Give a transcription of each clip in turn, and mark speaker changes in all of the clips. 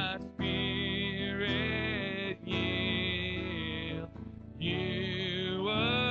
Speaker 1: my spirit yield. You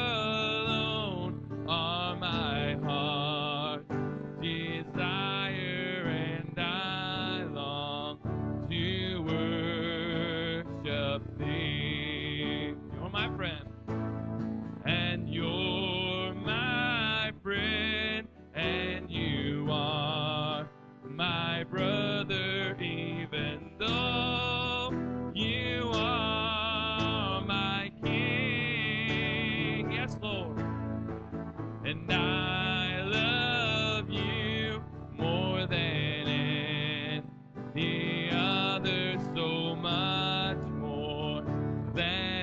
Speaker 1: alone are my heart desire, and I long to worship thee. You're my friend, and you're my friend, and you are my brother, even though you are my king. Yes, Lord. And I love you more than any other, so much more than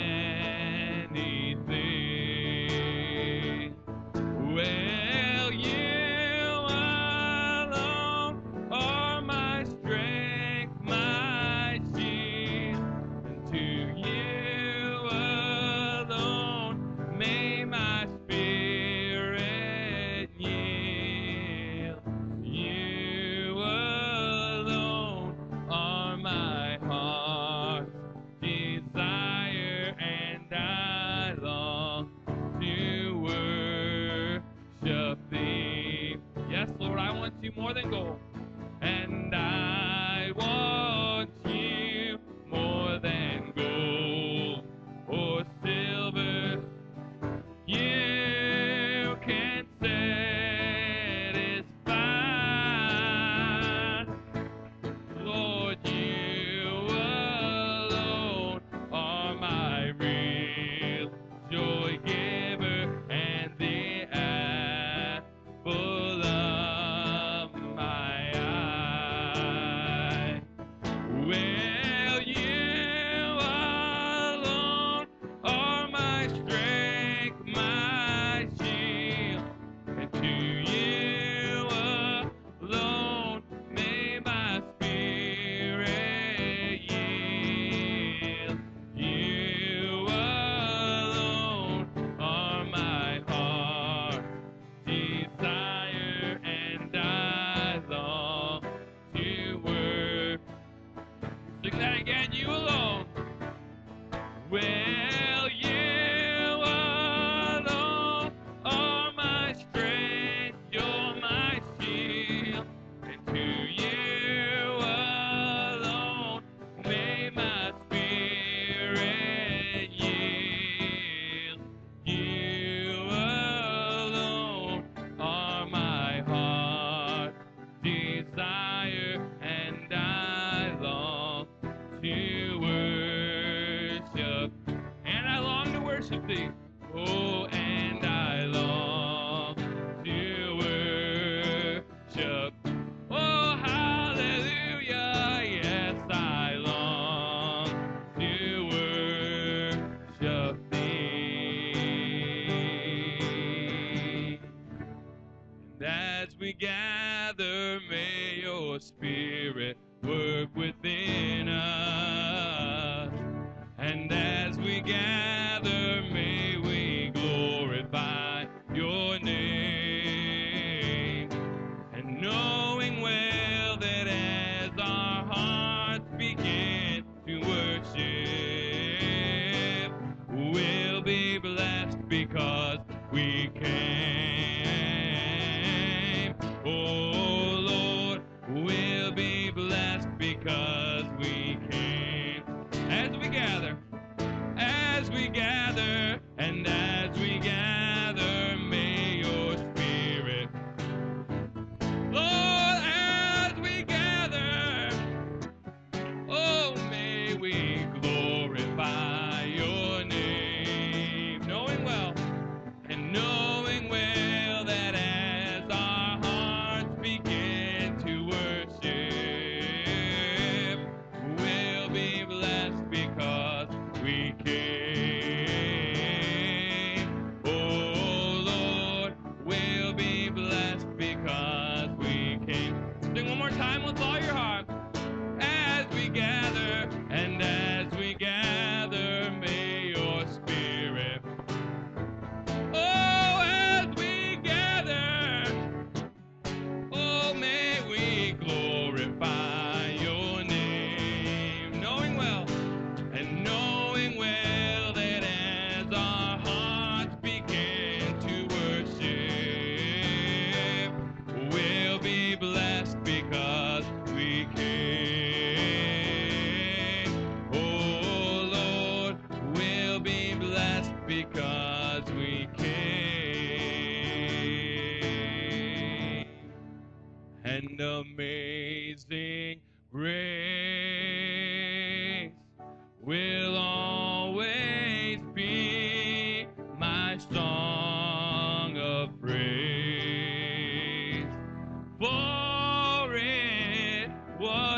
Speaker 1: anything. Well, you alone are my strength, my shield, and to you alone may my spirit yield. You alone are my heart's desire, and I long to worship thee. Yes, Lord, I want you more than gold, and I want you more than gold or silver. You can satisfy. Lord, you alone are my real joy giver and the apple of my eye. Well, you alone are my strength, my shield, and to you alone may my spirit yield. You alone are my heart desire, and I long to worship. Sing that again. You alone. Well, you alone are my strength. You're my shield, and to you alone may my spirit yield. You alone are my heart desire, and I long to worship, and I long to worship thee. Oh, and I long to worship. Oh, hallelujah. Yes, I long to worship thee. And as we gather, may your spirit work within us. And as we gather, may we glorify your name. And knowing well that as our hearts begin to worship, we'll be blessed because we came. Oh Lord, we'll be blessed because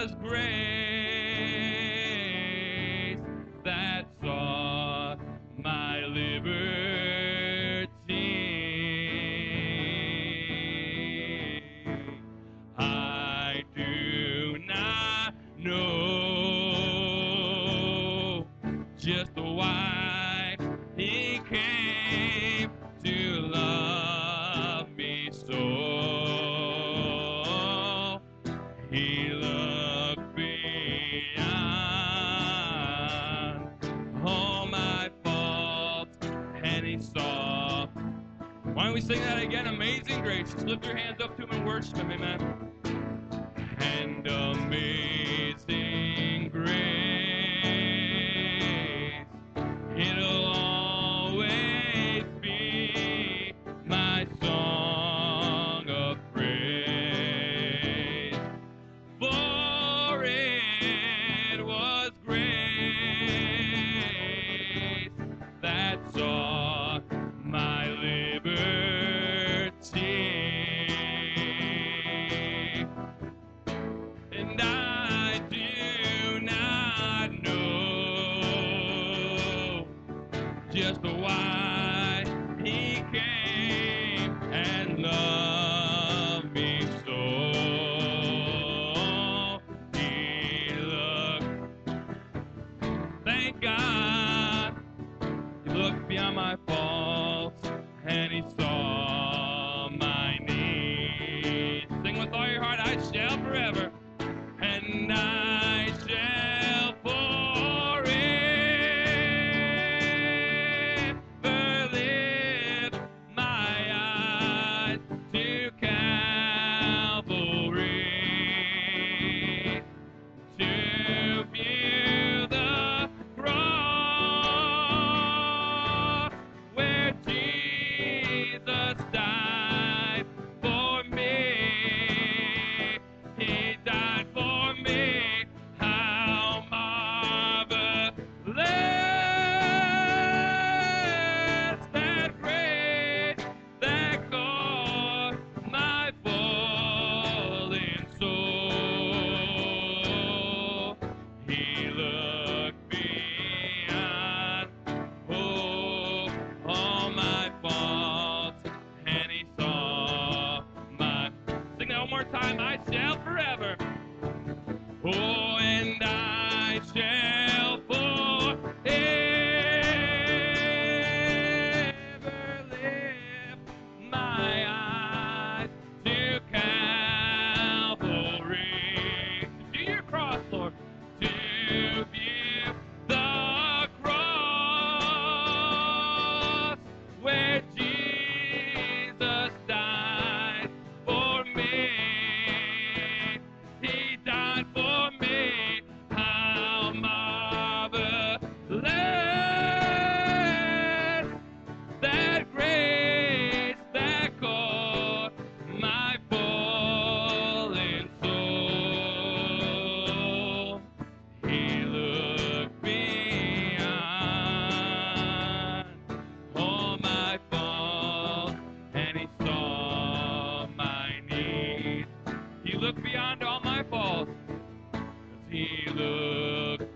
Speaker 1: was grace that sought my liberty. I do not know just why he came to love me so. He looked beyond all my faults and he saw. Why don't we sing that again? Amazing Grace. Just lift your hands up to him and worship him. Amen. And amazing grace, it'll always be my song of praise. For it was grace that sought my liberty. And I do not know just why he came and loved me so. He looked, thank God, he looked beyond my faults and he saw my needs. Sing with all your heart, I shall forever. And I shall forever lift my eyes to Calvary, to view the cross where Jesus died for me. He died for me. How marvelous that grace that caught my fallen soul. He looked beyond, oh, all my faults, and he saw my. Sing that one more time. I shall forever. Oh, and I shall forever lift my eyes to Calvary. To your cross, Lord. To view the cross where Jesus died for me. He died for me. How marvelous that grace that caught my fallen soul. He looked beyond all my faults and he saw my needs. He looked beyond all my faults. He looked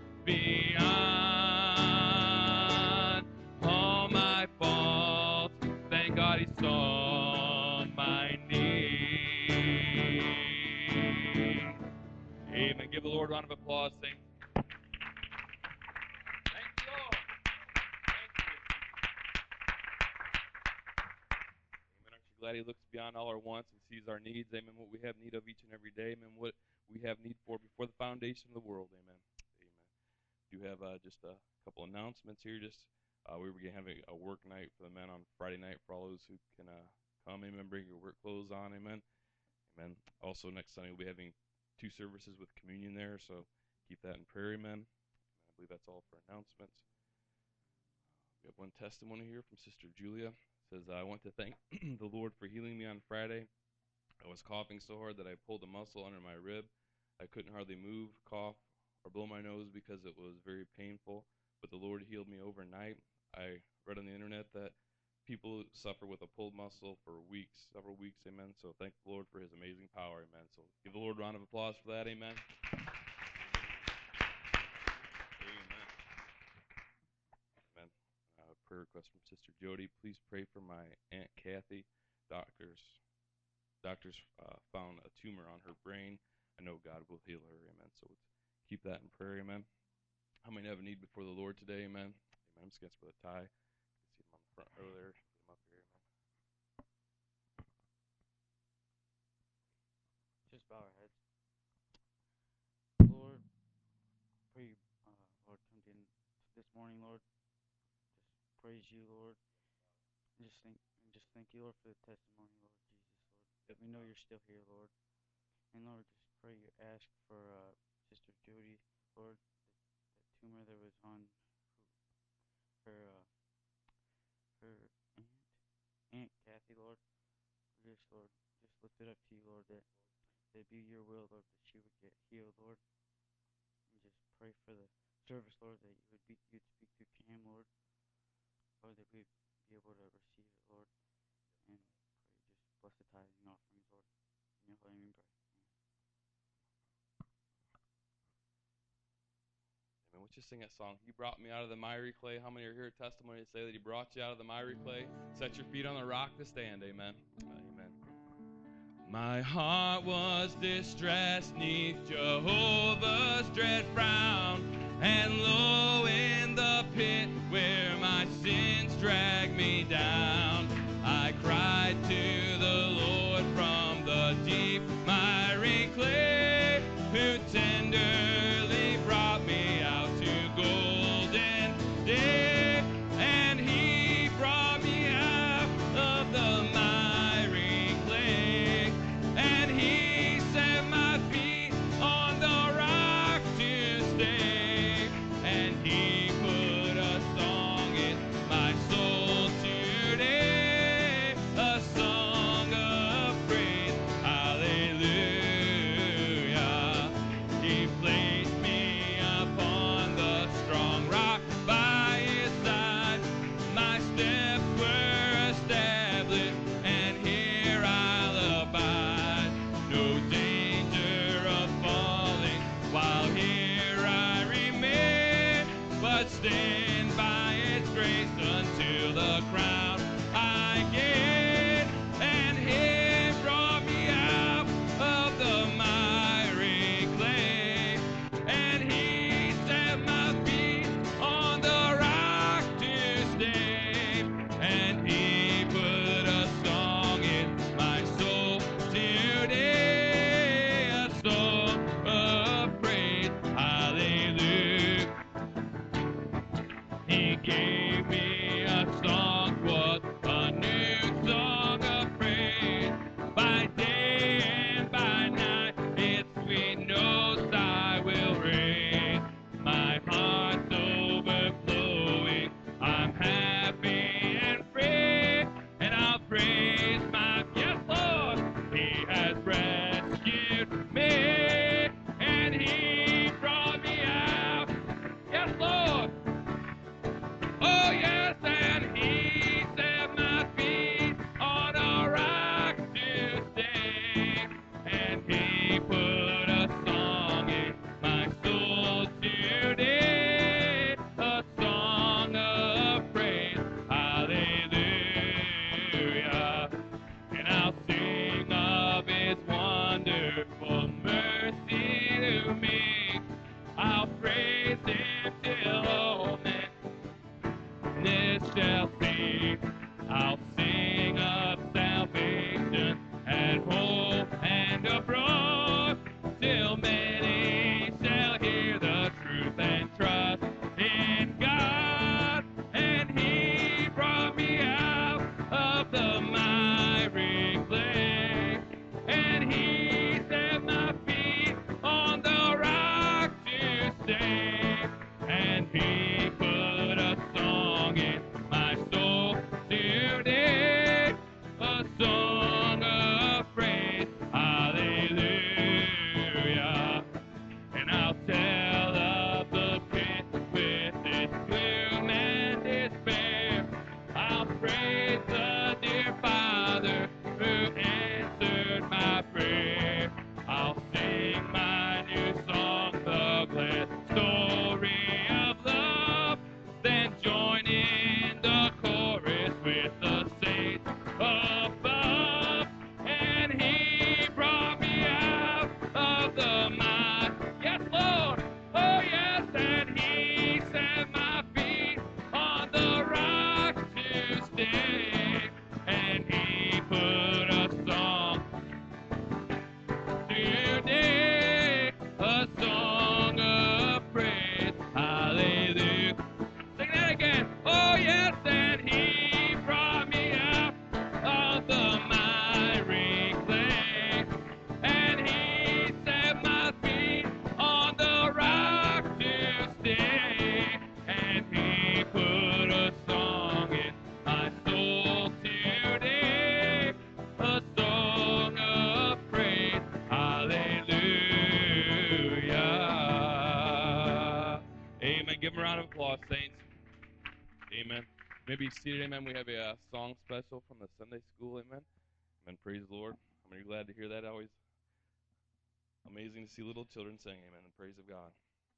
Speaker 1: beyond all my faults. Thank God he saw my needs. Amen. Give the Lord a round of applause. Thank you. Thank you, Lord. Thank you. Amen. Aren't you glad he looks beyond all our wants and sees our needs? Amen. What we have need of each and every day. Amen. What we have need for before the foundation of the world. Amen. Amen. Do have just a couple announcements here. Just we were going to have a work night for the men on Friday night for all those who can come. Amen. Bring your work clothes on. Amen. Amen. Also next Sunday we'll be having 2 services with communion there, so keep that in prayer. Amen. I believe that's all for announcements. We have one testimony here from Sister Julia. It says, I want to thank the Lord for healing me on Friday. I was coughing so hard that I pulled a muscle under my rib. I couldn't hardly move, cough, or blow my nose because it was very painful, but the Lord healed me overnight. I read on the internet that people suffer with a pulled muscle for weeks, several weeks, amen. So thank the Lord for his amazing power, amen. So give the Lord a round of applause for that, amen. request from Sister Jody. Please pray for my Aunt Kathy. Doctors found a tumor on her brain. I know God will heal her. Amen. So let's keep that in prayer. Amen. How many have a need before the Lord today? Amen. Amen. I'm just going to put a tie. You can see him on the front row there. Get him up here. Amen.
Speaker 2: Just bow our heads. Lord, pray, Lord, come in this morning, Lord. Just praise you, Lord. And just thank you, Lord, for the testimony, Lord Jesus, Lord. That we know you're still here, Lord. And Lord, just pray you ask for Sister Jody, Lord, that tumor that was on her Aunt Kathy, Lord. Lord, just lift it up to you, Lord, that be your will, Lord, that she would get healed, Lord. And just pray for the service, Lord, that you'd speak through Cam, Lord. Lord, that we'd be able to receive it, Lord. And pray, just bless the tithing offerings, Lord. In your holy name, pray.
Speaker 1: Amen. Let's just sing that song. He brought me out of the miry clay. How many are here testimony to say that he brought you out of the miry clay? Set your feet on the rock to stand. Amen. Amen. My heart was distressed neath Jehovah's dread frown, and low in the pit where my sins dragged me down, I cried to the Lord from the deep miry clay, who tenderly brought me out to golden day, and he brought me out of the miry clay, and he set my feet on the rock. of applause, saints. Amen. Maybe seated, amen. We have a song special from the Sunday school, amen. Amen. Praise the Lord. I'm really glad to hear that. Always amazing to see little children sing, amen, and praise of God.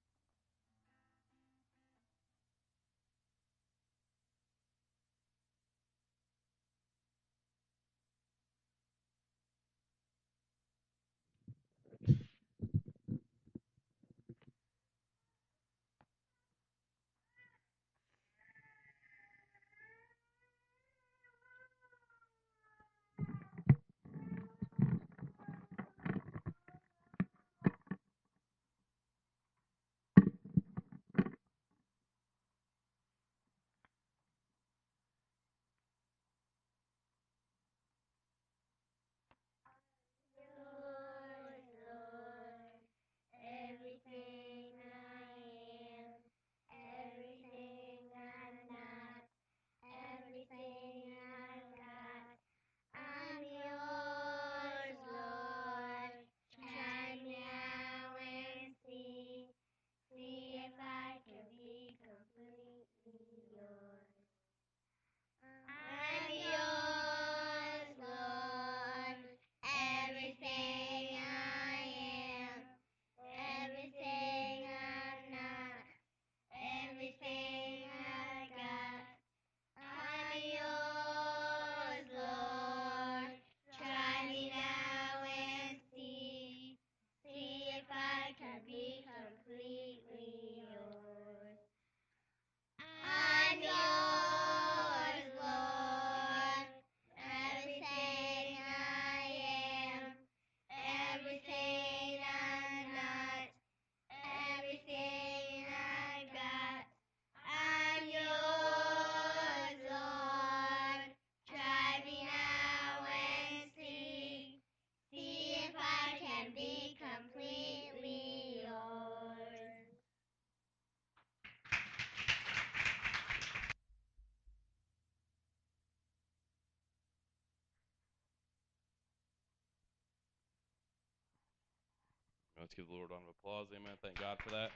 Speaker 1: Let's give the Lord a round of applause. Amen. Thank God for that.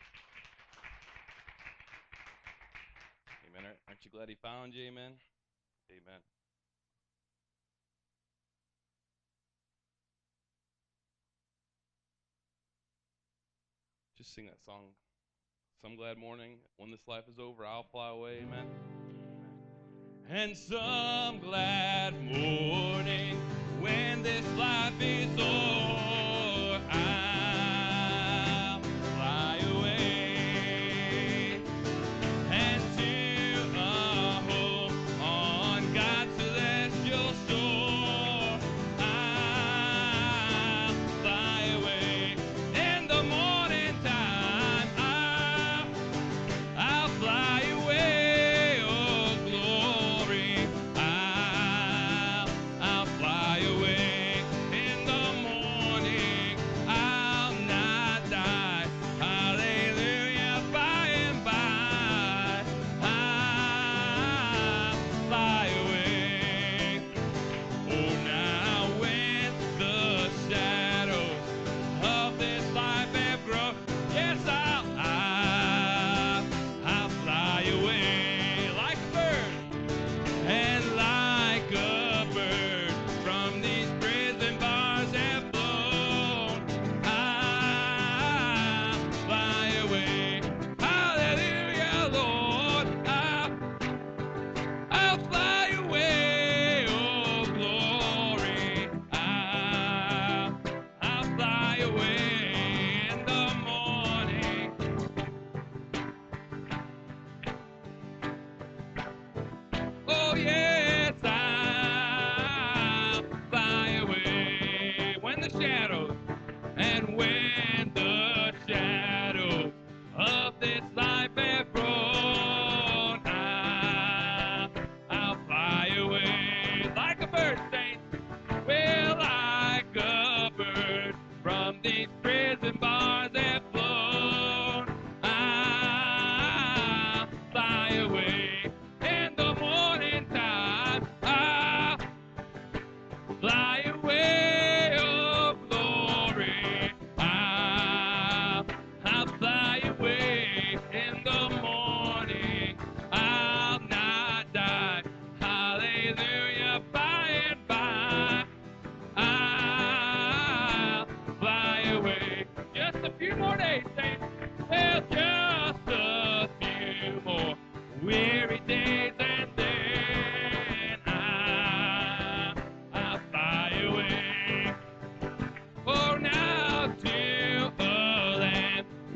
Speaker 1: Amen. Aren't you glad he found you? Amen. Amen. Just sing that song. Some glad morning. When this life is over, I'll fly away. Amen. And some glad morning when this life is o'er, I'll fly away and to a home on God's celestial shore. I'll fly away in the morning time. I'll fly away, oh glory. I'll fly away in the morning.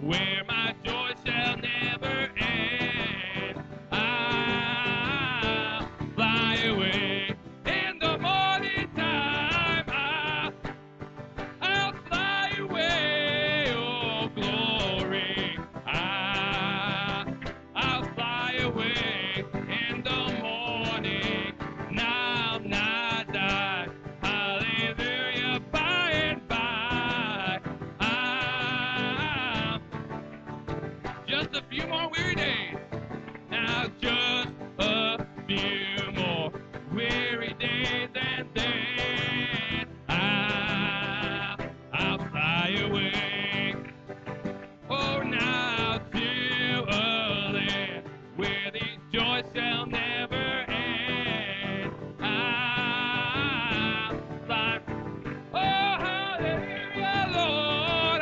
Speaker 1: where my joy shall never end. I'll fly away in the morning time. I'll fly away, oh glory. I'll fly away in the morning. Now not die. Hallelujah, by and by. Just a few more weary days. Now just a few more weary days, and then I'll fly away. Oh, now to a land where the joy shall never end. I'll fly. Oh, hallelujah, Lord,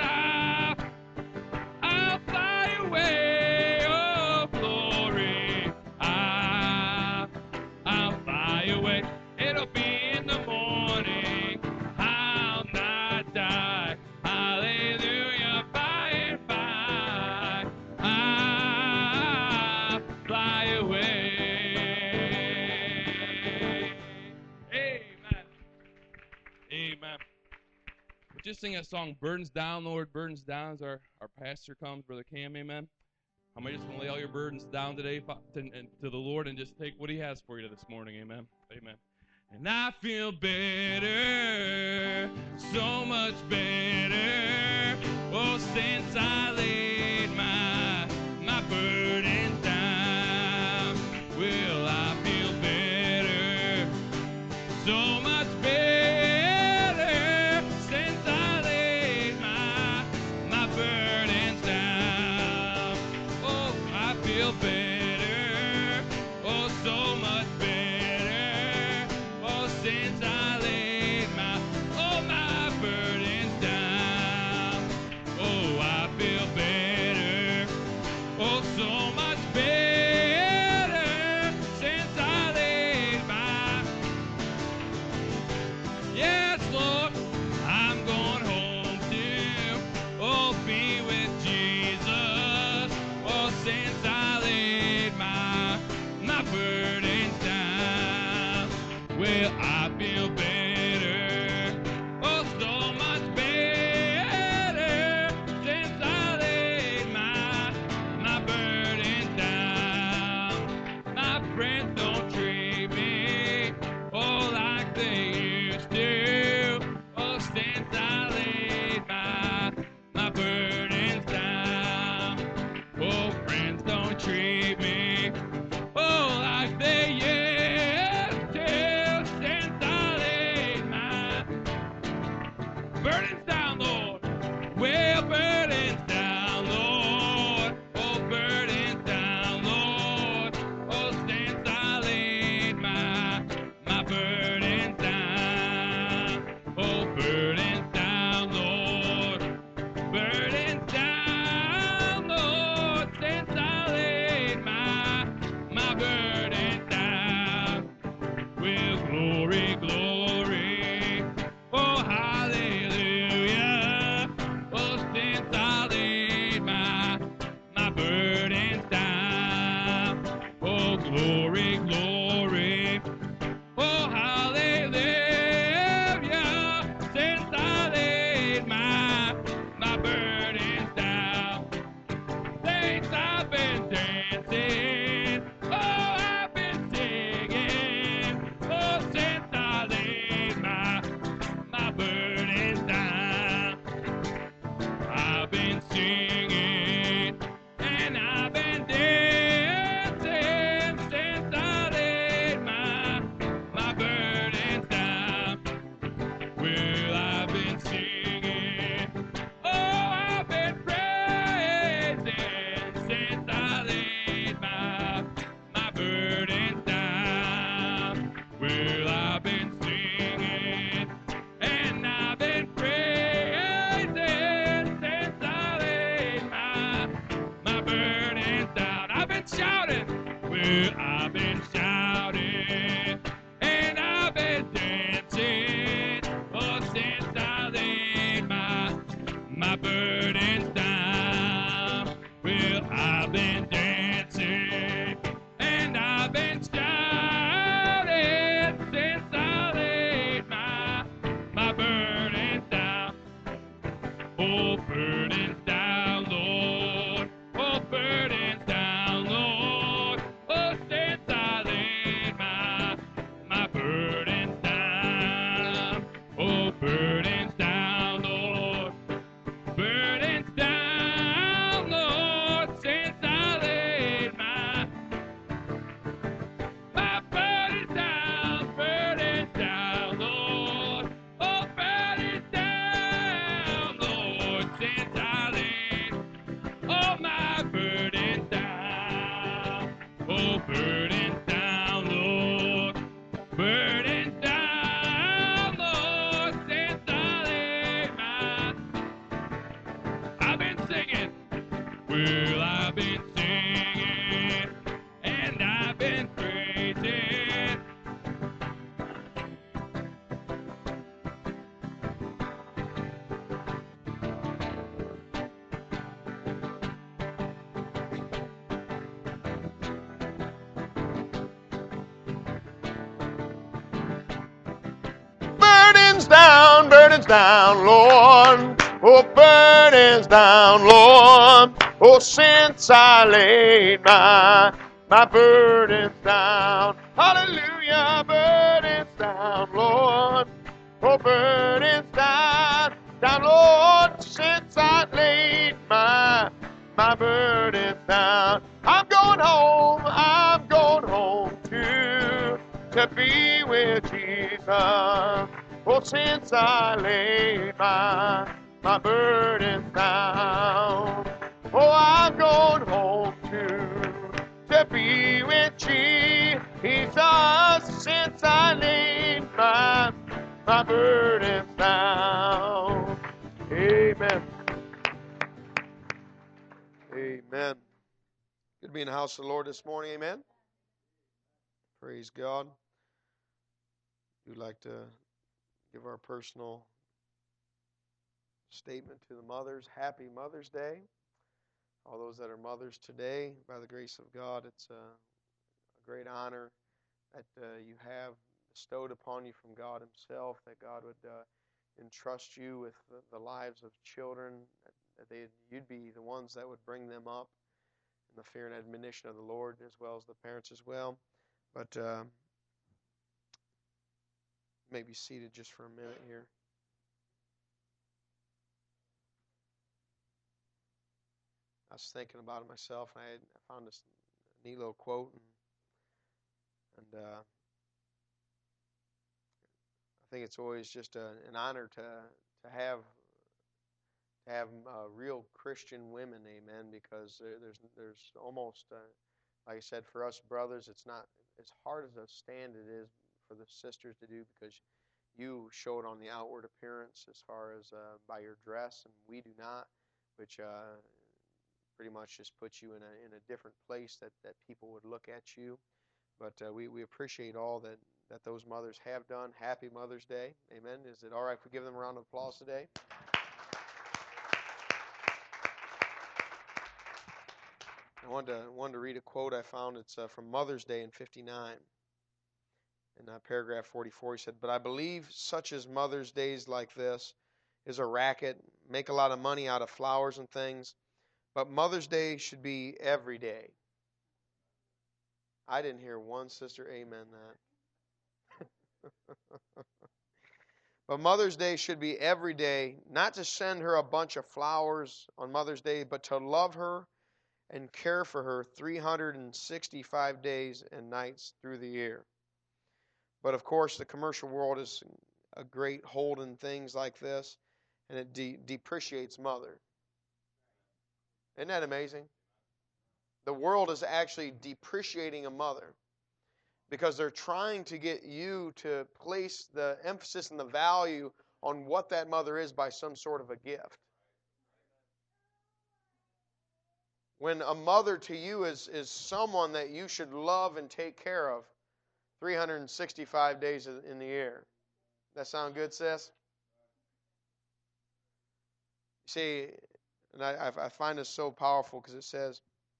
Speaker 1: I'll fly away. Oh, glory, I'll fly away. It'll be in the morning. I'll not die. Hallelujah, by and by. I'll fly away. Amen. Amen. Just sing that song, Burdens Down, Lord, Burdens Down, as our pastor comes, Brother Cam, amen. How many just want to lay all your burdens down today to the Lord and just take what He has for you this morning, amen. Amen. And I feel better, so much better, oh, since I laid my burdens down. Will I feel better, so much better, since I laid my burdens down. Oh, I feel better, oh, so much better, oh, since I laid my burdens down. Oh, I feel better, oh, so much better, since I laid my. Yes, Lord, I'm going home to, oh, be with Jesus. Oh, since I laid my burdens down. Well, I feel better, oh, so much better, since I laid my burdens down. My friends don't treat me, oh, like they used to. Oh, since I laid my burdens down. Oh, friends don't treat me, oh, like they used to. Since I laid my burdens down, Lord. Well, burdens down, Lord. Oh, burdens down, Lord. Oh, since I laid my burdens down. Oh, burdens down, Lord. Burdens down, Lord. Since I laid my burdens down. Well, glory, glory. Oh, hallelujah. Oh, since I laid my burdens down. Oh, glory, glory. Oh, hallelujah. Since I laid my burdens down. Saints, I've been dancing. Oh, I've been singing. Oh, since I laid my burdens down. I've been singing and I've been dancing since I laid my burdens down. Well, I've been singing, oh, I've been praising since I laid my burdens down. Well, I've been singing and I've been praising since I laid my burdens down. I've been shouting, well, I've been shouting and I've been dancing, oh, since I laid my burdens down. Well, I've been singing and I've been praising.
Speaker 3: Burdens down, Lord. Oh, burdens down, Lord. Oh, since I laid my burdens down. Hallelujah, burdens down, Lord. Oh, burdens down, Lord. Since I laid my burdens down. I'm going home to be with Jesus. Oh, since I laid my burdens down. Oh, I'm going home to be with Jesus. Since I laid my burdens down. Amen. Amen. Good to be in the house of the Lord this morning. Amen. Praise God. We'd like to give our personal statement to the mothers. Happy Mother's Day. All those that are mothers today, by the grace of God, it's a great honor that you have bestowed upon you from God Himself, that God would entrust you with the lives of children, that you'd be the ones that would bring them up in the fear and admonition of the Lord, as well as the parents as well. But may be seated just for a minute here. I was thinking about it myself, and I found this neat little quote, and I think it's always just an honor to have real Christian women, amen. Because there's almost like I said, for us brothers, it's not as hard as a stand it is for the sisters to do, because you show it on the outward appearance as far as by your dress, and we do not, which pretty much just puts you in a different place that people would look at you. But we appreciate all that those mothers have done. Happy Mother's Day. Amen. Is it all right if we give them a round of applause today? I wanted to read a quote I found. It's from Mother's Day in '59. In paragraph 44, he said, "But I believe such as Mother's Days like this is a racket, make a lot of money out of flowers and things. But Mother's Day should be every day." I didn't hear one sister amen that. But Mother's Day should be every day, not to send her a bunch of flowers on Mother's Day, but to love her and care for her 365 days and nights through the year. But of course, the commercial world is a great hold in things like this, and it depreciates mother. Isn't that amazing? The world is actually depreciating a mother, because they're trying to get you to place the emphasis and the value on what that mother is by some sort of a gift. When a mother to you is someone that you should love and take care of 365 days in the year. That sound good, sis? See, and I find this so powerful, because it says,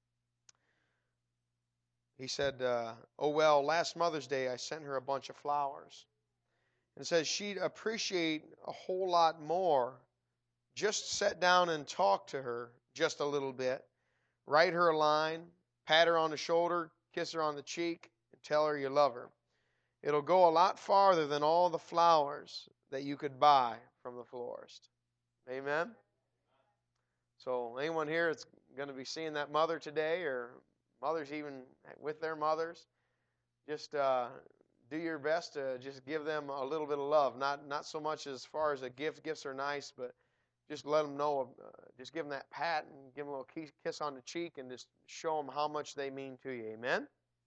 Speaker 3: he said, "Oh, well, last Mother's Day I sent her a bunch of flowers." And it says she'd appreciate a whole lot more. Just sit down and talk to her just a little bit. Write her a line, pat her on the shoulder, kiss her on the cheek, and tell her you love her. It'll go a lot farther than all the flowers that you could buy from the florist. Amen? So anyone here that's going to be seeing that mother today, or mothers even with their mothers, just do your best to just give them a little bit of love. Not so much as far as a gift. Gifts are nice, but just let them know, just give them that pat and give them a little kiss on the cheek, and just show them how much they mean to you. Amen?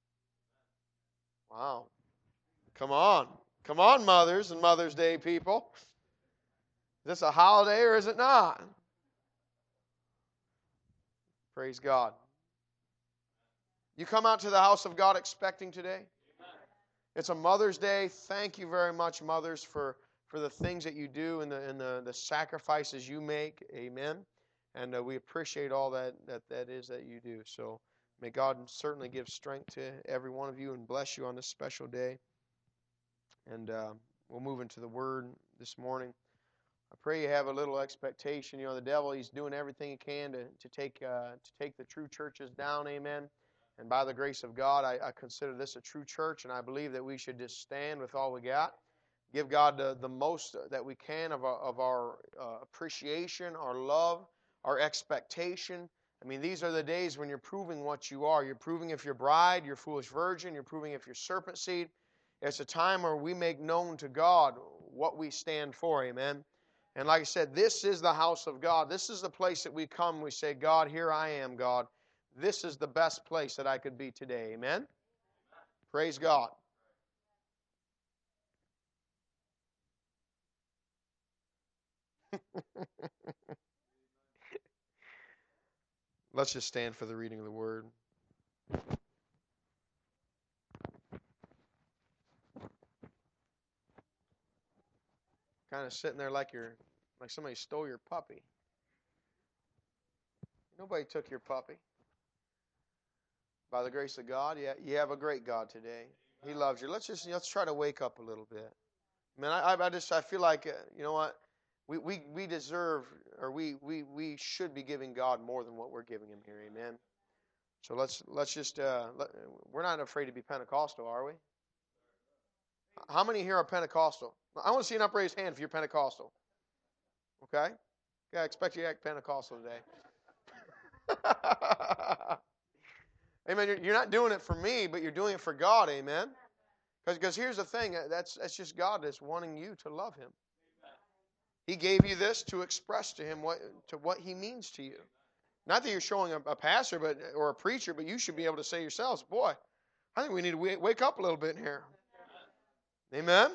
Speaker 3: Wow. Come on. Come on, mothers and Mother's Day people. Is this a holiday or is it not? Praise God. You come out to the house of God expecting today? It's a Mother's Day. Thank you very much, mothers, for the things that you do and the sacrifices you make. Amen. And we appreciate all that is that you do. So may God certainly give strength to every one of you and bless you on this special day. And we'll move into the Word this morning. I pray you have a little expectation. You know, the devil, he's doing everything he can to take the true churches down. Amen. And by the grace of God, I consider this a true church, and I believe that we should just stand with all we got. Give God the most that we can of our appreciation, our love, our expectation. I mean, these are the days when you're proving what you are. You're proving if you're bride, you're foolish virgin. You're proving if you're serpent seed. It's a time where we make known to God what we stand for. Amen. And like I said, this is the house of God. This is the place that we come. We say, God, here I am, God. This is the best place that I could be today. Amen? Praise God. Let's just stand for the reading of the Word. Kind of sitting there like somebody stole your puppy. Nobody took your puppy. By the grace of God, you have a great God today. He loves you. Let's try to wake up a little bit. Man, I feel like you know what, we deserve, or we should be giving God more than what we're giving Him here. Amen. So let's just we're not afraid to be Pentecostal, are we? How many here are Pentecostal? I want to see an upraised hand if you're Pentecostal. Okay? Yeah, I expect you to act Pentecostal today. Amen. You're not doing it for me, but you're doing it for God. Amen. Because here's the thing. That's just God that's wanting you to love Him. He gave you this to express to Him what He means to you. Not that you're showing a pastor or a preacher, but you should be able to say yourselves, boy, I think we need to wake up a little bit in here. Amen?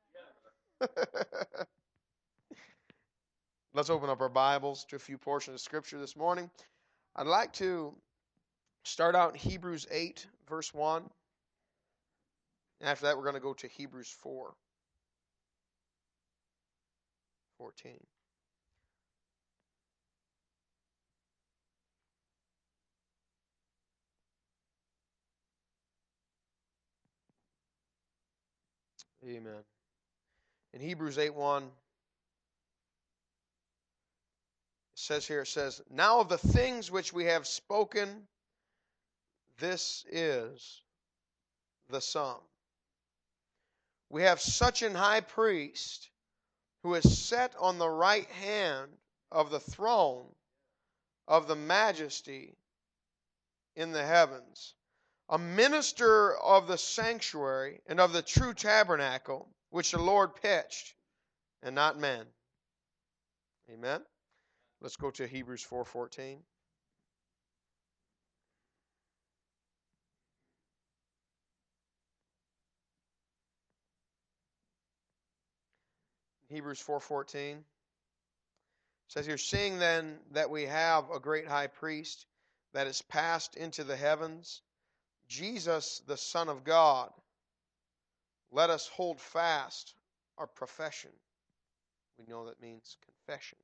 Speaker 3: Let's open up our Bibles to a few portions of Scripture this morning. I'd like to start out in Hebrews 8, verse 1. After that, we're going to go to Hebrews 4, 14. Amen. In Hebrews 8:1, it says, now of the things which we have spoken, this is the sum. We have such an high priest who is set on the right hand of the throne of the majesty in the heavens, a minister of the sanctuary and of the true tabernacle, which the Lord pitched, and not men. Amen. Let's go to Hebrews 4:14. Hebrews 4:14 says here, seeing then that we have a great high priest that is passed into the heavens, Jesus the Son of God, let us hold fast our profession. We know that means confession.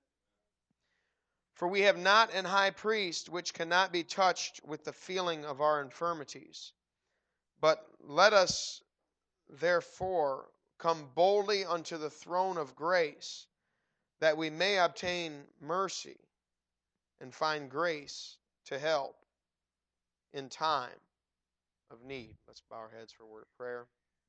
Speaker 3: For we have not an high priest which cannot be touched with the feeling of our infirmities, but let us therefore come boldly unto the throne of grace, that we may obtain mercy and find grace to help in time of need. Let's bow our heads for a word of prayer.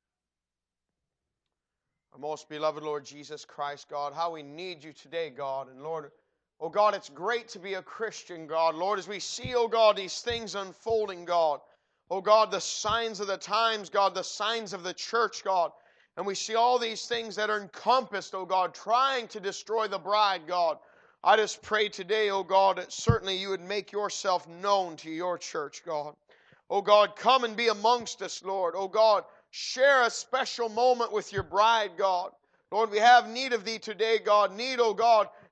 Speaker 3: Our most beloved Lord Jesus Christ, God, how we need you today, God. And Lord, oh God, it's great to be a Christian, God. Lord, as we see, oh God, these things unfolding, God. Oh God, the signs of the times, God, the signs of the church, God. And we see all these things that are encompassed, oh God, trying to destroy the bride, God. I just pray today, oh God, that certainly you would make yourself known to your church, God. Oh God, come and be amongst us, Lord. Oh God, share a special moment with your bride, God. Lord, we have need of thee today, God. Need, oh God,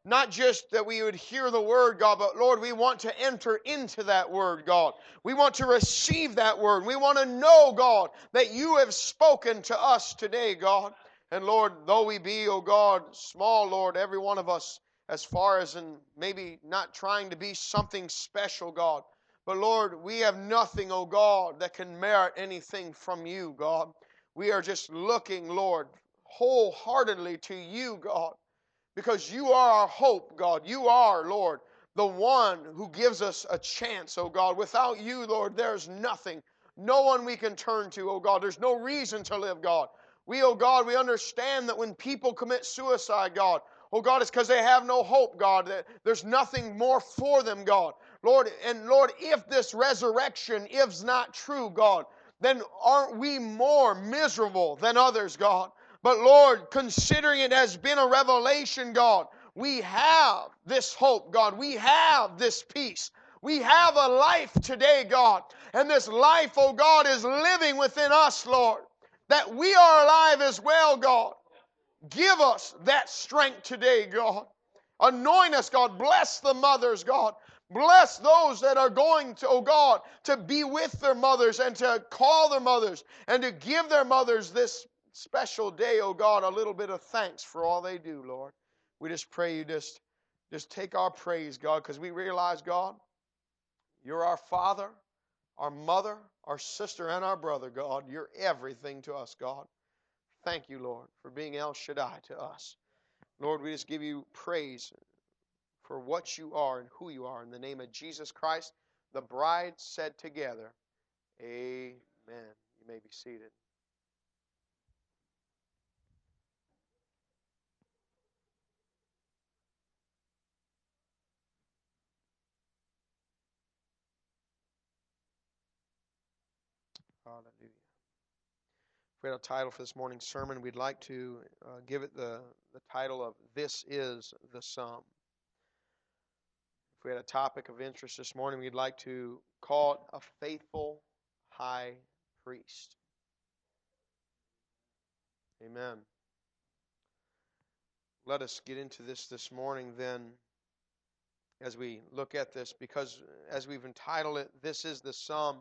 Speaker 3: Not just that we would hear the Word, God, but Lord, we want to enter into that Word, God. We want to receive that Word. We want to know, God, that You have spoken to us today, God. And Lord, though we be, oh God, small, Lord, every one of us, as far as in maybe not trying to be something special, God. But Lord, we have nothing, oh God, that can merit anything from You, God. We are just looking, Lord, wholeheartedly to You, God. Because You are our hope, God. You are, Lord, the one who gives us a chance, oh God. Without You, Lord, there's nothing. No one we can turn to, oh God. There's no reason to live, God. We, oh God, we understand that when people commit suicide, God, oh God, it's because they have no hope, God. That there's nothing more for them, God. Lord, and Lord, if this resurrection is not true, God, then aren't we more miserable than others, God? But Lord, considering it has been a revelation, God, we have this hope, God. We have this peace. We have a life today, God. And this life, oh God, is living within us, Lord. That we are alive as well, God. Give us that strength today, God. Anoint us, God. Bless the mothers, God. Bless those that are going to, oh God, to be with their mothers and to call their mothers and to give their mothers this special day, oh God, a little bit of thanks for all they do, Lord. We just pray You just take our praise, God, because we realize, God, You're our Father, our mother, our sister, and our brother, God. You're everything to us, God. Thank You, Lord, for being El Shaddai to us. Lord, we just give You praise for what You are and who You are. In the name of Jesus Christ, the bride said together, Amen. You may be seated. Hallelujah. If we had a title for this morning's sermon, we'd like to give it the title of This is the Sum. If we had a topic of interest this morning, we'd like to call it A Faithful High Priest. Amen. Let us get into this morning then as we look at this, because as we've entitled it, This is the Sum,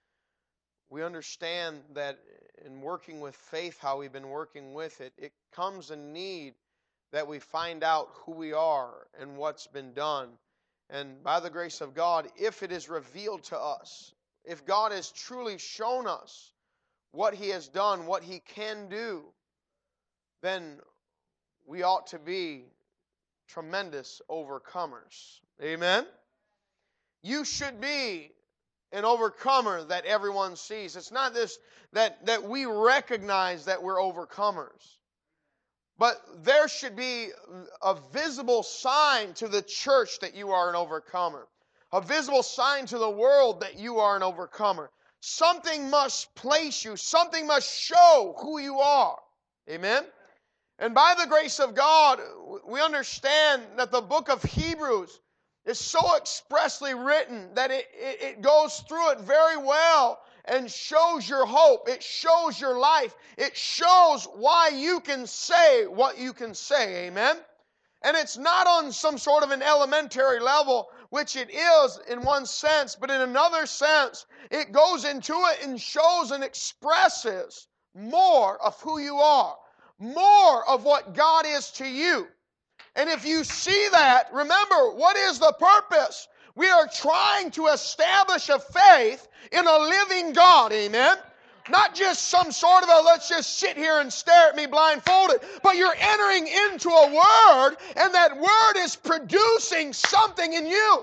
Speaker 3: we understand that in working with faith, how we've been working with it, it comes a need that we find out who we are and what's been done. And by the grace of God, if it is revealed to us, if God has truly shown us what He has done, what He can do, then we ought to be tremendous overcomers. Amen? You should be an overcomer that everyone sees. It's not this that we recognize that we're overcomers. But there should be a visible sign to the church that you are an overcomer. A visible sign to the world that you are an overcomer. Something must place you. Something must show who you are. Amen? And by the grace of God, we understand that the book of Hebrews is so expressly written that it goes through it very well and shows your hope. It shows your life. It shows why you can say what you can say. Amen? And it's not on some sort of an elementary level, which it is in one sense, but in another sense, it goes into it and shows and expresses more of who you are, more of what God is to you. And if you see that, remember, what is the purpose? We are trying to establish a faith in a living God, amen? Not just some sort of a, let's just sit here and stare at me blindfolded, but you're entering into a word, and that word is producing something in you.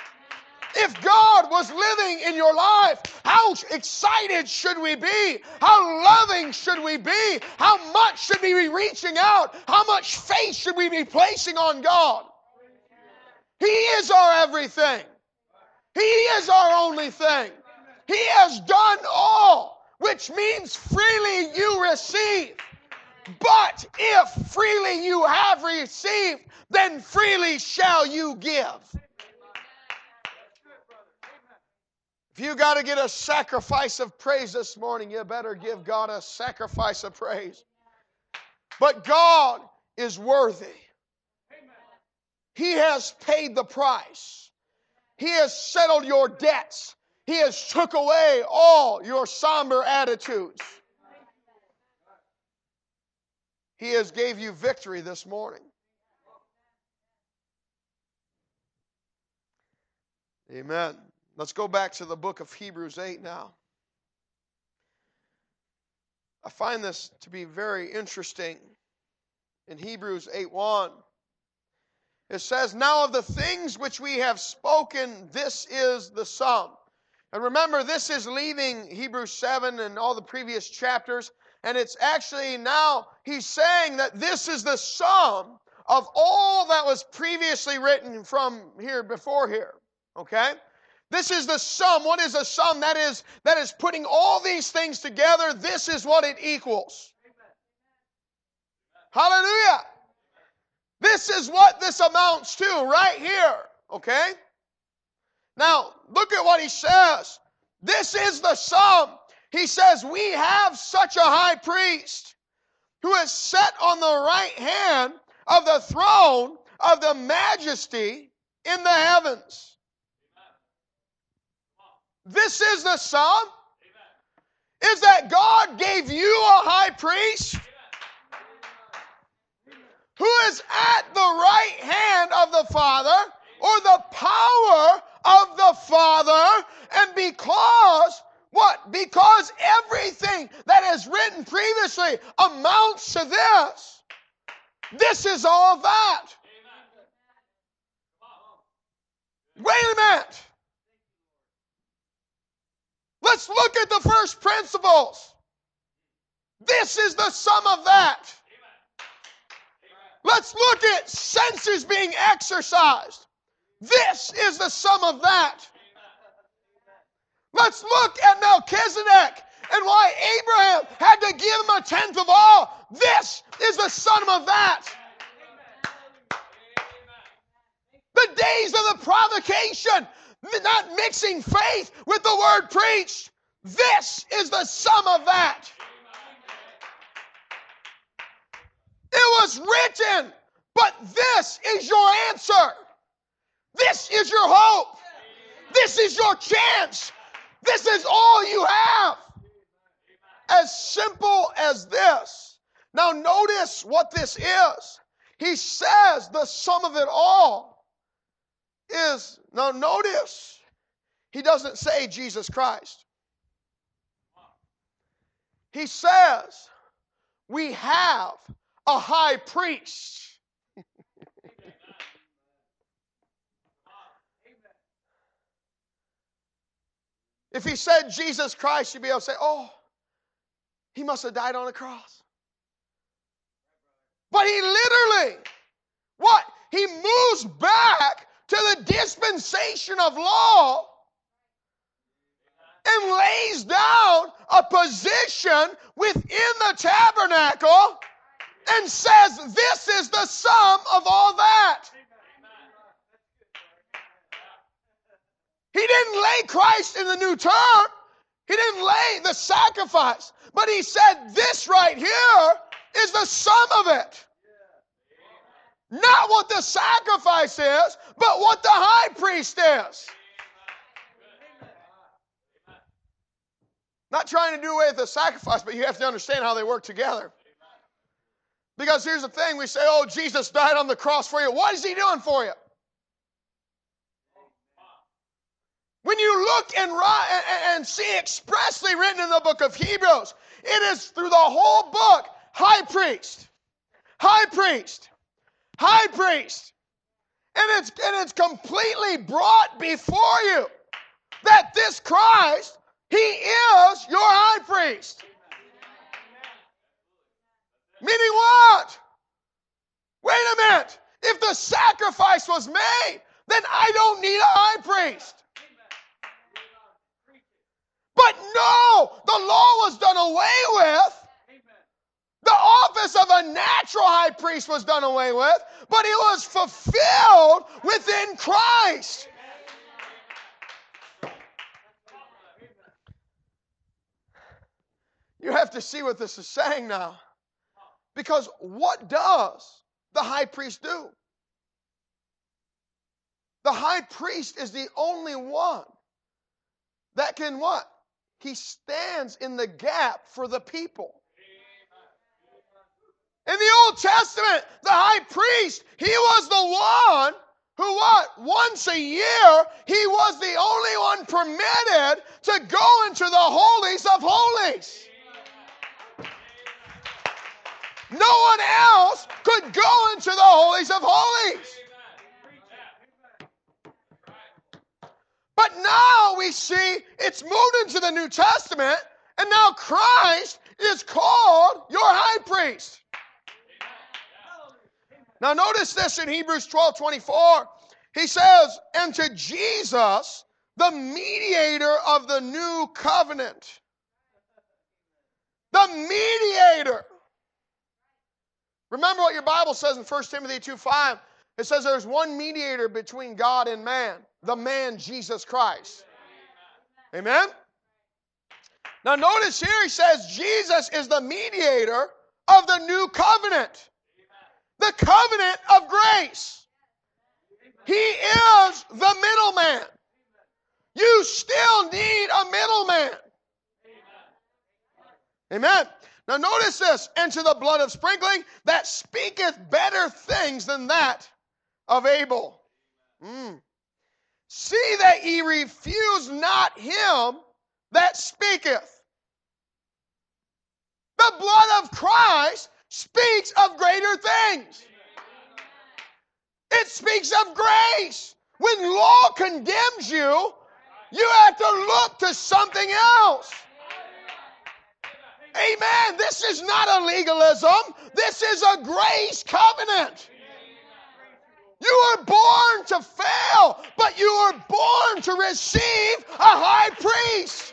Speaker 3: If God was living in your life, how excited should we be? How loving should we be? How much should we be reaching out? How much faith should we be placing on God? He is our everything. He is our only thing. He has done all, which means freely you receive. But if freely you have received, then freely shall you give. If you got to get a sacrifice of praise this morning, you better give God a sacrifice of praise. But God is worthy. He has paid the price. He has settled your debts. He has took away all your somber attitudes. He has gave you victory this morning. Amen. Let's go back to the book of Hebrews 8 now. I find this to be very interesting. In Hebrews 8:1, it says, "Now of the things which we have spoken, this is the sum." And remember, this is leaving Hebrews 7 and all the previous chapters. And it's actually now, he's saying that this is the sum of all that was previously written from here, before here. Okay? This is the sum. What is a sum? That is putting all these things together. This is what it equals. Hallelujah. This is what this amounts to right here. Okay? Now, look at what he says. This is the sum. He says, we have such a high priest who is set on the right hand of the throne of the majesty in the heavens. This is the sum. Is that God gave you a high priest who is at the right hand of the Father, or the power of the Father, and because, what? Because everything that is written previously amounts to this. This is all that. Wait a minute. Let's look at the first principles. This is the sum of that. Let's look at senses being exercised. This is the sum of that. Let's look at Melchizedek and why Abraham had to give him a tenth of all. This is the sum of that. The days of the provocation, not mixing faith with the word preached. This is the sum of that. It was written, but this is your answer. This is your hope. This is your chance. This is all you have. As simple as this. Now notice what this is. He says the sum of it all is, now notice, he doesn't say Jesus Christ. He says we have a high priest. If he said Jesus Christ, you'd be able to say, oh, he must have died on a cross. But he literally, what? He moves back to the dispensation of law and lays down a position within the tabernacle and says, this is the sum of all that. He didn't lay Christ in the new term. He didn't lay the sacrifice. But he said, this right here is the sum of it. Not what the sacrifice is, but what the high priest is. Not trying to do away with the sacrifice, but you have to understand how they work together. Because here's the thing, we say, oh, Jesus died on the cross for you. What is he doing for you? When you look and see expressly written in the book of Hebrews, it is through the whole book, high priest, high priest, high priest. And it's completely brought before you that this Christ, he is your high priest. Meaning what? Wait a minute. If the sacrifice was made, then I don't need a high priest. But no, the law was done away with. The office of a natural high priest was done away with, but it was fulfilled within Christ. You have to see what this is saying now. Because what does the high priest do? The high priest is the only one that can what? He stands in the gap for the people. In the Old Testament, the high priest, he was the one who what? Once a year, he was the only one permitted to go into the holies of holies. No one else could go into the holies of holies. But now we see it's moved into the New Testament, and now Christ is called your high priest. Now notice this in Hebrews 12:24. He says, and to Jesus, the mediator of the new covenant. The mediator. Remember what your Bible says in 1 Timothy 2:5. It says there's one mediator between God and man, the man Jesus Christ. Amen? Now notice here he says Jesus is the mediator of the new covenant. The covenant of grace. He is the middleman. You still need a middleman. Amen. Now notice this, and to the blood of sprinkling that speaketh better things than that of Abel. See that ye refuse not him that speaketh. The blood of Christ speaks of greater things. It speaks of grace. When law condemns you, you have to look to something else. Amen. This is not a legalism. This is a grace covenant. You are born to fail, but you are born to receive a high priest.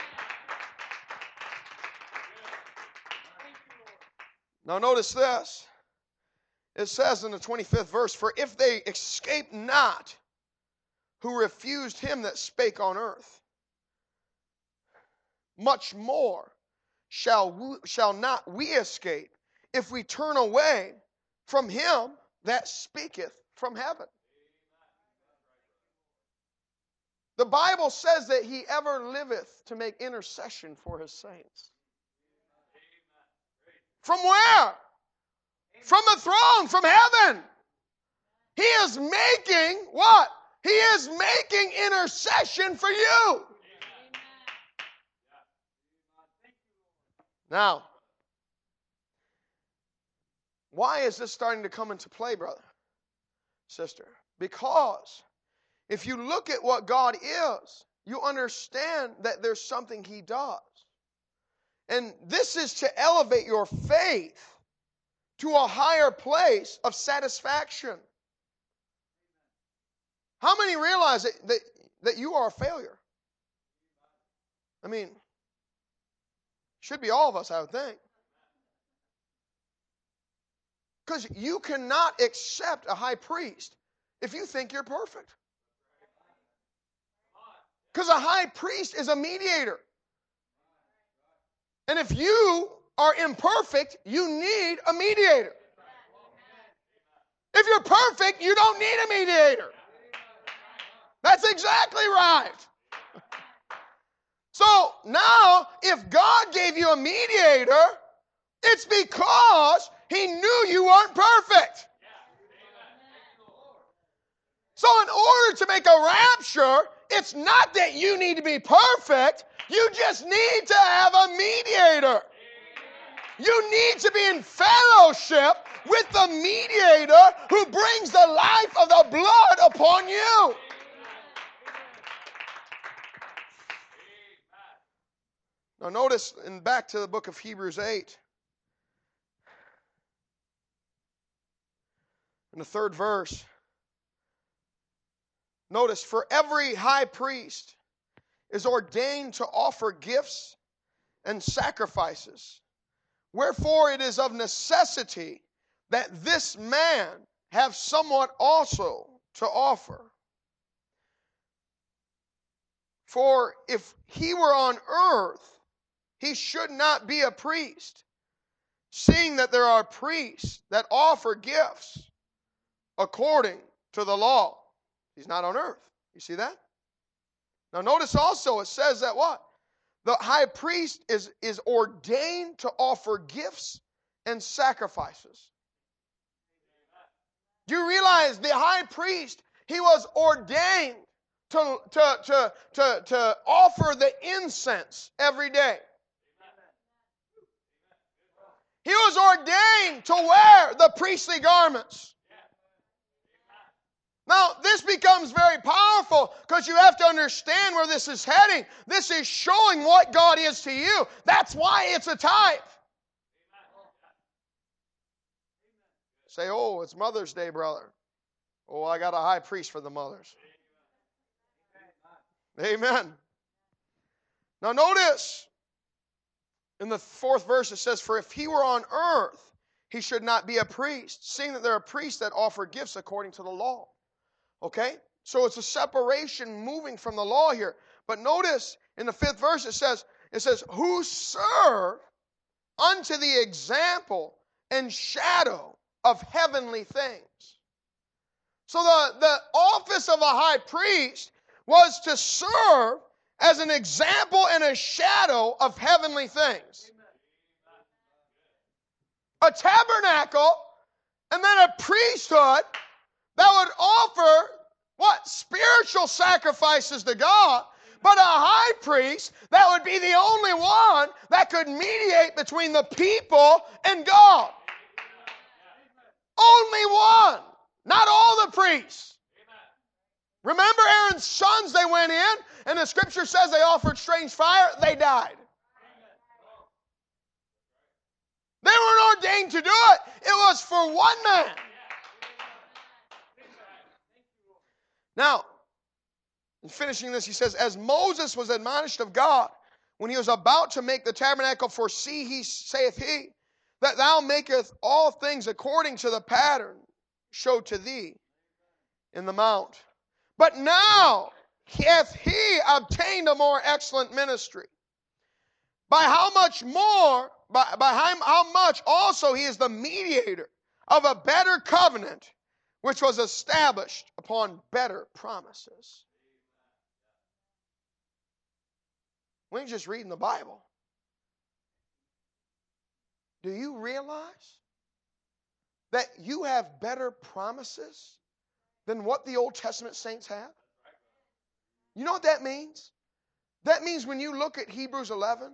Speaker 3: Now notice this. It says in the 25th verse, for if they escape not who refused him that spake on earth, much more shall not we escape if we turn away from him that speaketh from heaven. The Bible says that he ever liveth to make intercession for his saints. From where? From the throne, from heaven. He is making what? He is making intercession for you. Now, why is this starting to come into play, brother, sister? Because if you look at what God is, you understand that there's something he does. And this is to elevate your faith to a higher place of satisfaction. How many realize that you are a failure? I mean, should be all of us, I would think. Because you cannot accept a high priest if you think you're perfect. Because a high priest is a mediator. And if you are imperfect, you need a mediator. If you're perfect, you don't need a mediator. That's exactly right. So now, if God gave you a mediator, it's because he knew you weren't perfect. So in order to make a rapture, it's not that you need to be perfect. You just need to have a mediator. You need to be in fellowship with the mediator who brings the life of the blood upon you. Now notice, and back to the book of Hebrews 8. In the 3rd verse. Notice, for every high priest is ordained to offer gifts and sacrifices. Wherefore it is of necessity that this man have somewhat also to offer. For if he were on earth, he should not be a priest, seeing that there are priests that offer gifts according to the law. He's not on earth. You see that? Now notice also it says that what? The high priest is ordained to offer gifts and sacrifices. Do you realize the high priest, he was ordained to offer the incense every day. He was ordained to wear the priestly garments. Now, this becomes very powerful because you have to understand where this is heading. This is showing what God is to you. That's why it's a type. Say, oh, it's Mother's Day, brother. Oh, I got a high priest for the mothers. Amen. Now notice, in the 4th verse it says, for if he were on earth, he should not be a priest, seeing that there are priests that offer gifts according to the law. Okay? So it's a separation moving from the law here. But notice, in the 5th verse it says, who serve unto the example and shadow of heavenly things. So the office of a high priest was to serve as an example and a shadow of heavenly things. A tabernacle and then a priesthood that would offer what? Spiritual sacrifices to God, but a high priest that would be the only one that could mediate between the people and God. Only one. Not all the priests. Remember Aaron's sons, they went in, and the scripture says they offered strange fire, they died. They weren't ordained to do it. It was for one man. Now, in finishing this, he says, as Moses was admonished of God, when he was about to make the tabernacle, for see, he saith he, that thou makest all things according to the pattern showed to thee in the mount. But now hath he obtained a more excellent ministry. By how much more, by how much also he is the mediator of a better covenant, which was established upon better promises. We ain't just reading the Bible. Do you realize that you have better promises than what the Old Testament saints have? You know what that means? That means when you look at Hebrews 11,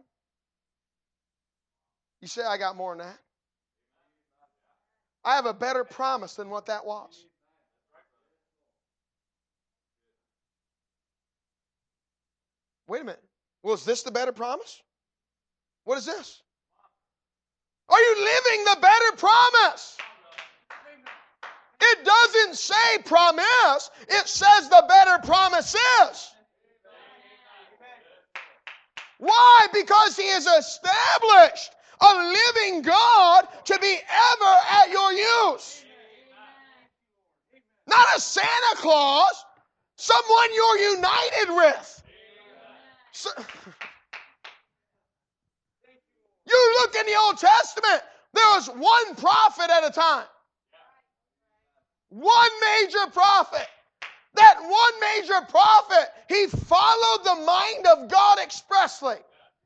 Speaker 3: you say, I got more than that. I have a better promise than what that was. Wait a minute. Well, is this the better promise? What is this? Are you living the better promise? It doesn't say promise. It says the better promise is. Why? Because he has established a living God to be ever at your use. Not a Santa Claus, someone you're united with. So, you look in the Old Testament, there was one prophet at a time. One major prophet. That one major prophet, he followed the mind of God expressly.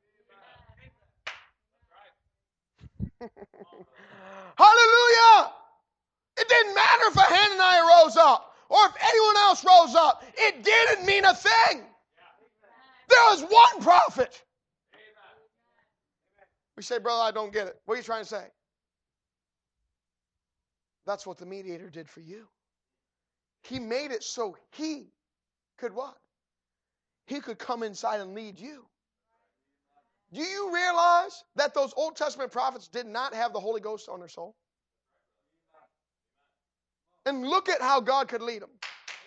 Speaker 3: Hallelujah! It didn't matter if Hananiah rose up or if anyone else rose up. It didn't mean a thing. There was one prophet. We say, brother, I don't get it. What are you trying to say? That's what the mediator did for you. He made it so he could what? He could come inside and lead you. Do you realize that those Old Testament prophets did not have the Holy Ghost on their soul? And look at how God could lead them.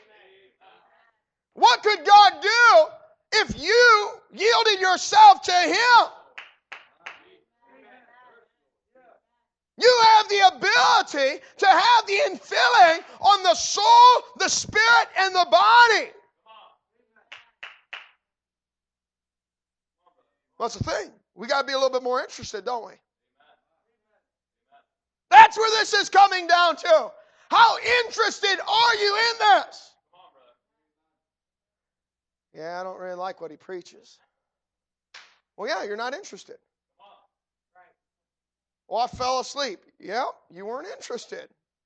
Speaker 3: What could God do if you yielded yourself to Him? You have the ability to have the infilling on the soul, the spirit, and the body. That's the thing. We got to be a little bit more interested, don't we? That's where this is coming down to. How interested are you in this? Yeah, I don't really like what he preaches. Well, yeah, you're not interested. Well, I fell asleep. Yeah, you weren't interested.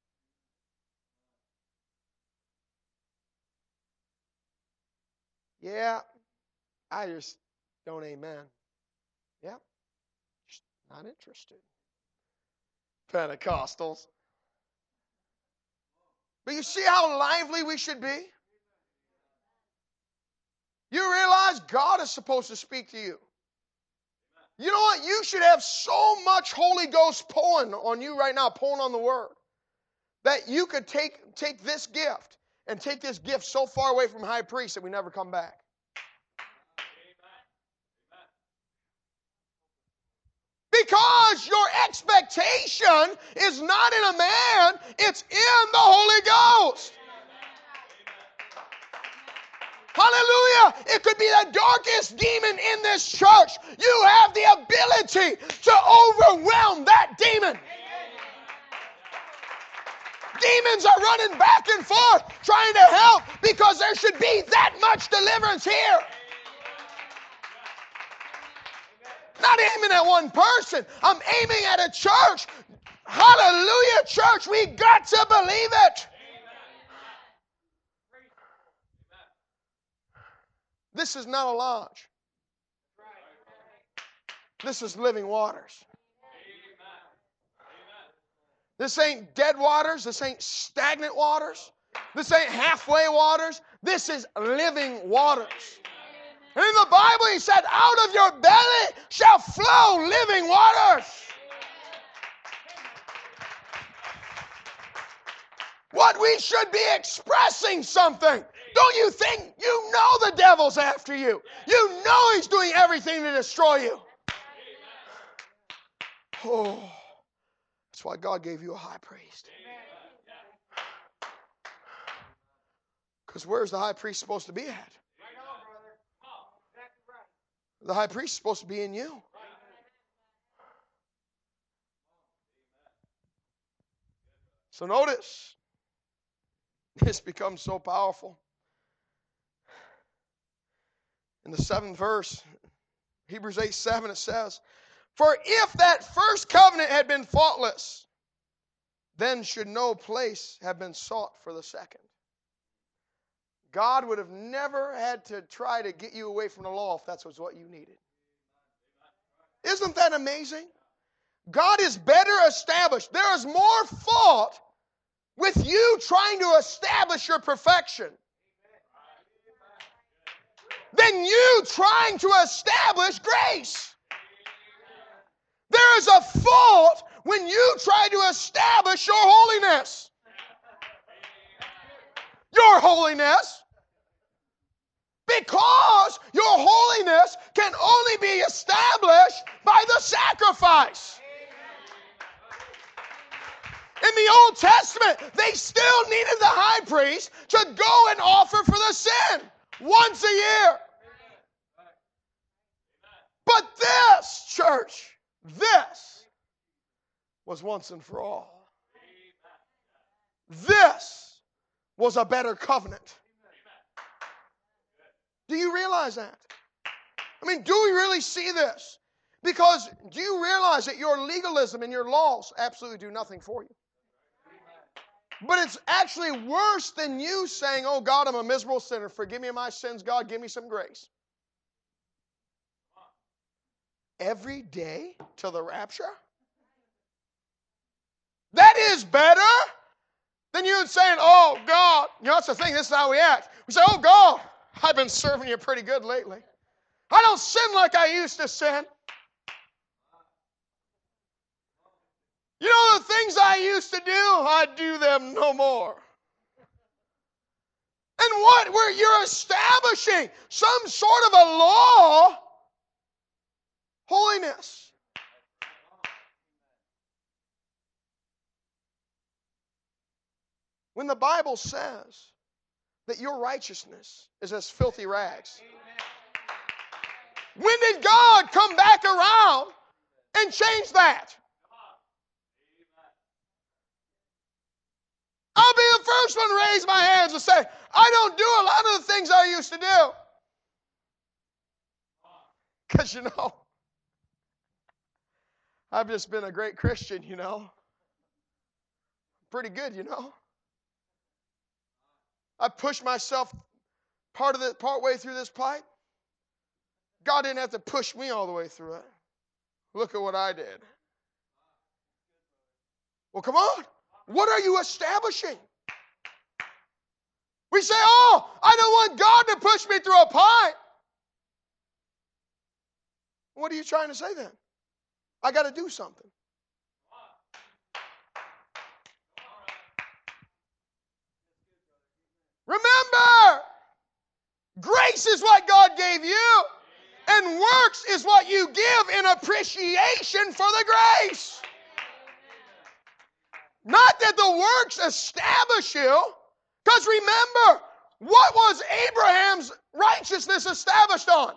Speaker 3: Yeah, I just don't amen. Yeah, just not interested. Pentecostals. But you see how lively we should be? You realize God is supposed to speak to you. You know what? You should have so much Holy Ghost pulling on you right now, pulling on the Word, that you could take this gift and take this gift so far away from high priest that we never come back. Because your expectation is not in a man, it's in the Holy Ghost. Hallelujah. It could be the darkest demon in this church. You have the ability to overwhelm that demon. Demons are running back and forth trying to help because there should be that much deliverance here. Not aiming at one person. I'm aiming at a church. Hallelujah, church. We got to believe it. This is not a lodge. This is living waters. This ain't dead waters. This ain't stagnant waters. This ain't halfway waters. This is living waters. And in the Bible, he said, out of your belly shall flow living waters. What we should be expressing something. Don't you think you know the devil's after you? You know he's doing everything to destroy you. Oh, that's why God gave you a high priest. Because where's the high priest supposed to be at? The high priest is supposed to be in you. So notice, this becomes so powerful. In the 7th verse, Hebrews 8:7, it says, for if that first covenant had been faultless, then should no place have been sought for the second. God would have never had to try to get you away from the law if that was what you needed. Isn't that amazing? God is better established. There is more fault with you trying to establish your perfection than you trying to establish grace. There is a fault when you try to establish your holiness. Your holiness. Because your holiness can only be established by the sacrifice. In the Old Testament, they still needed the high priest to go and offer for the sin once a year. But this, church, this was once and for all. This was a better covenant. Do you realize that? I mean, do we really see this? Because do you realize that your legalism and your laws absolutely do nothing for you? But it's actually worse than you saying, oh God, I'm a miserable sinner. Forgive me my sins, God. Give me some grace. Every day till the rapture? That is better than you saying, oh God. You know, that's the thing. This is how we act. We say, oh God, I've been serving you pretty good lately. I don't sin like I used to sin. You know the things I used to do, I do them no more. And what? Where you're establishing some sort of a law, holiness. When the Bible says that your righteousness is as filthy rags, when did God come back around and change that? I'll be the first one to raise my hands and say, I don't do a lot of the things I used to do. Because, I've just been a great Christian, Pretty good, I pushed myself part way through this pipe. God didn't have to push me all the way through it. Look at what I did. Well, come on. What are you establishing? We say, oh, I don't want God to push me through a pipe. What are you trying to say then? I got to do something. Remember, grace is what God gave you, and works is what you give in appreciation for the grace. Not that the works establish you, because remember, what was Abraham's righteousness established on?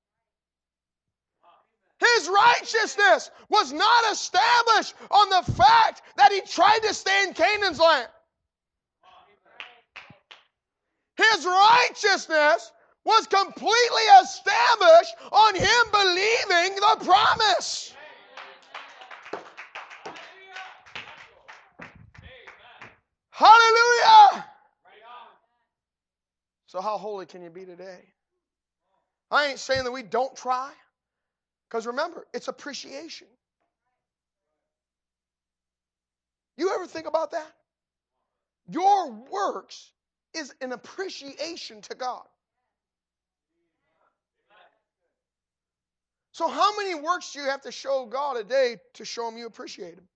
Speaker 3: His righteousness was not established on the fact that he tried to stay in Canaan's land. His righteousness was completely established on him believing the promise. Hallelujah! So how holy can you be today? I ain't saying that we don't try. Because remember, it's appreciation. You ever think about that? Your works is an appreciation to God. So how many works do you have to show God a day to show Him you appreciate Him?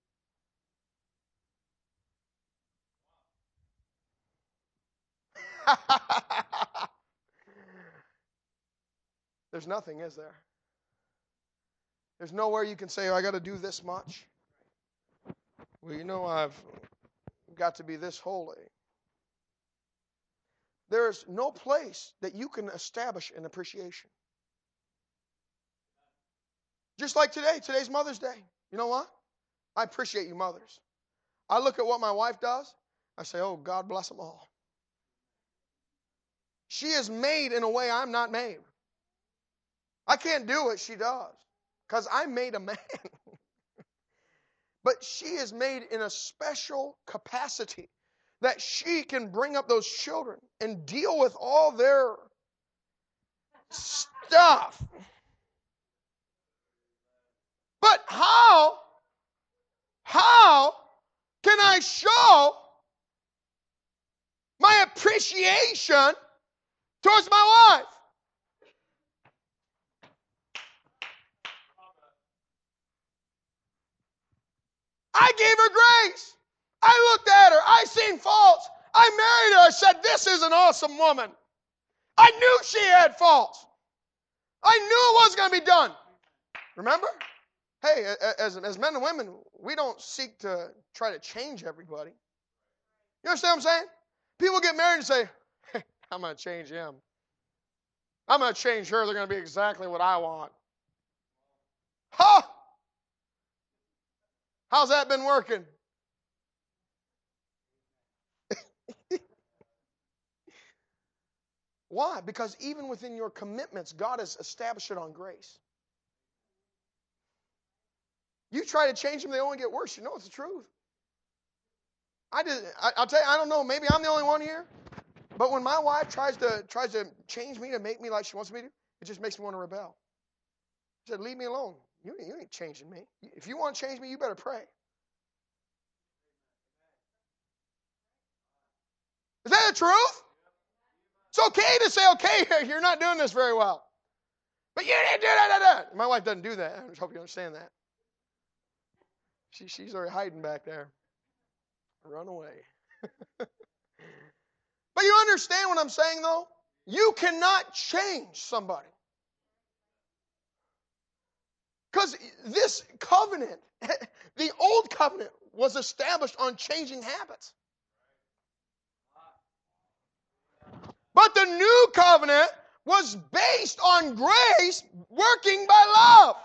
Speaker 3: There's nothing, is there? There's nowhere you can say, oh, I got to do this much. Well, I've got to be this holy. There's no place that you can establish an appreciation. Just like today. Today's Mother's Day. You know what? I appreciate you mothers. I look at what my wife does. I say, oh, God bless them all. She is made in a way I'm not made. I can't do what she does because I'm made a man. But she is made in a special capacity that she can bring up those children and deal with all their stuff. But how can I show my appreciation towards my wife? I gave her grace. I looked at her. I seen faults. I married her. I said, this is an awesome woman. I knew she had faults. I knew it wasn't going to be done. Remember? Hey, as men and women, we don't seek to try to change everybody. You understand what I'm saying? People get married and say, hey, I'm going to change him. I'm going to change her. They're going to be exactly what I want. Huh? How's that been working? Why? Because even within your commitments, God has established it on grace. You try to change them, they only get worse. You know it's the truth. I'll tell you, I don't know, maybe I'm the only one here. But when my wife tries to change me to make me like she wants me to, it just makes me want to rebel. She said, leave me alone. You ain't changing me. If you want to change me, you better pray. Is that the truth? It's okay to say, okay, you're not doing this very well. But you didn't do that. My wife doesn't do that. I just hope you understand that. She's already hiding back there. Run away. But you understand what I'm saying, though? You cannot change somebody. Because this covenant, the old covenant, was established on changing habits. But the new covenant was based on grace working by love.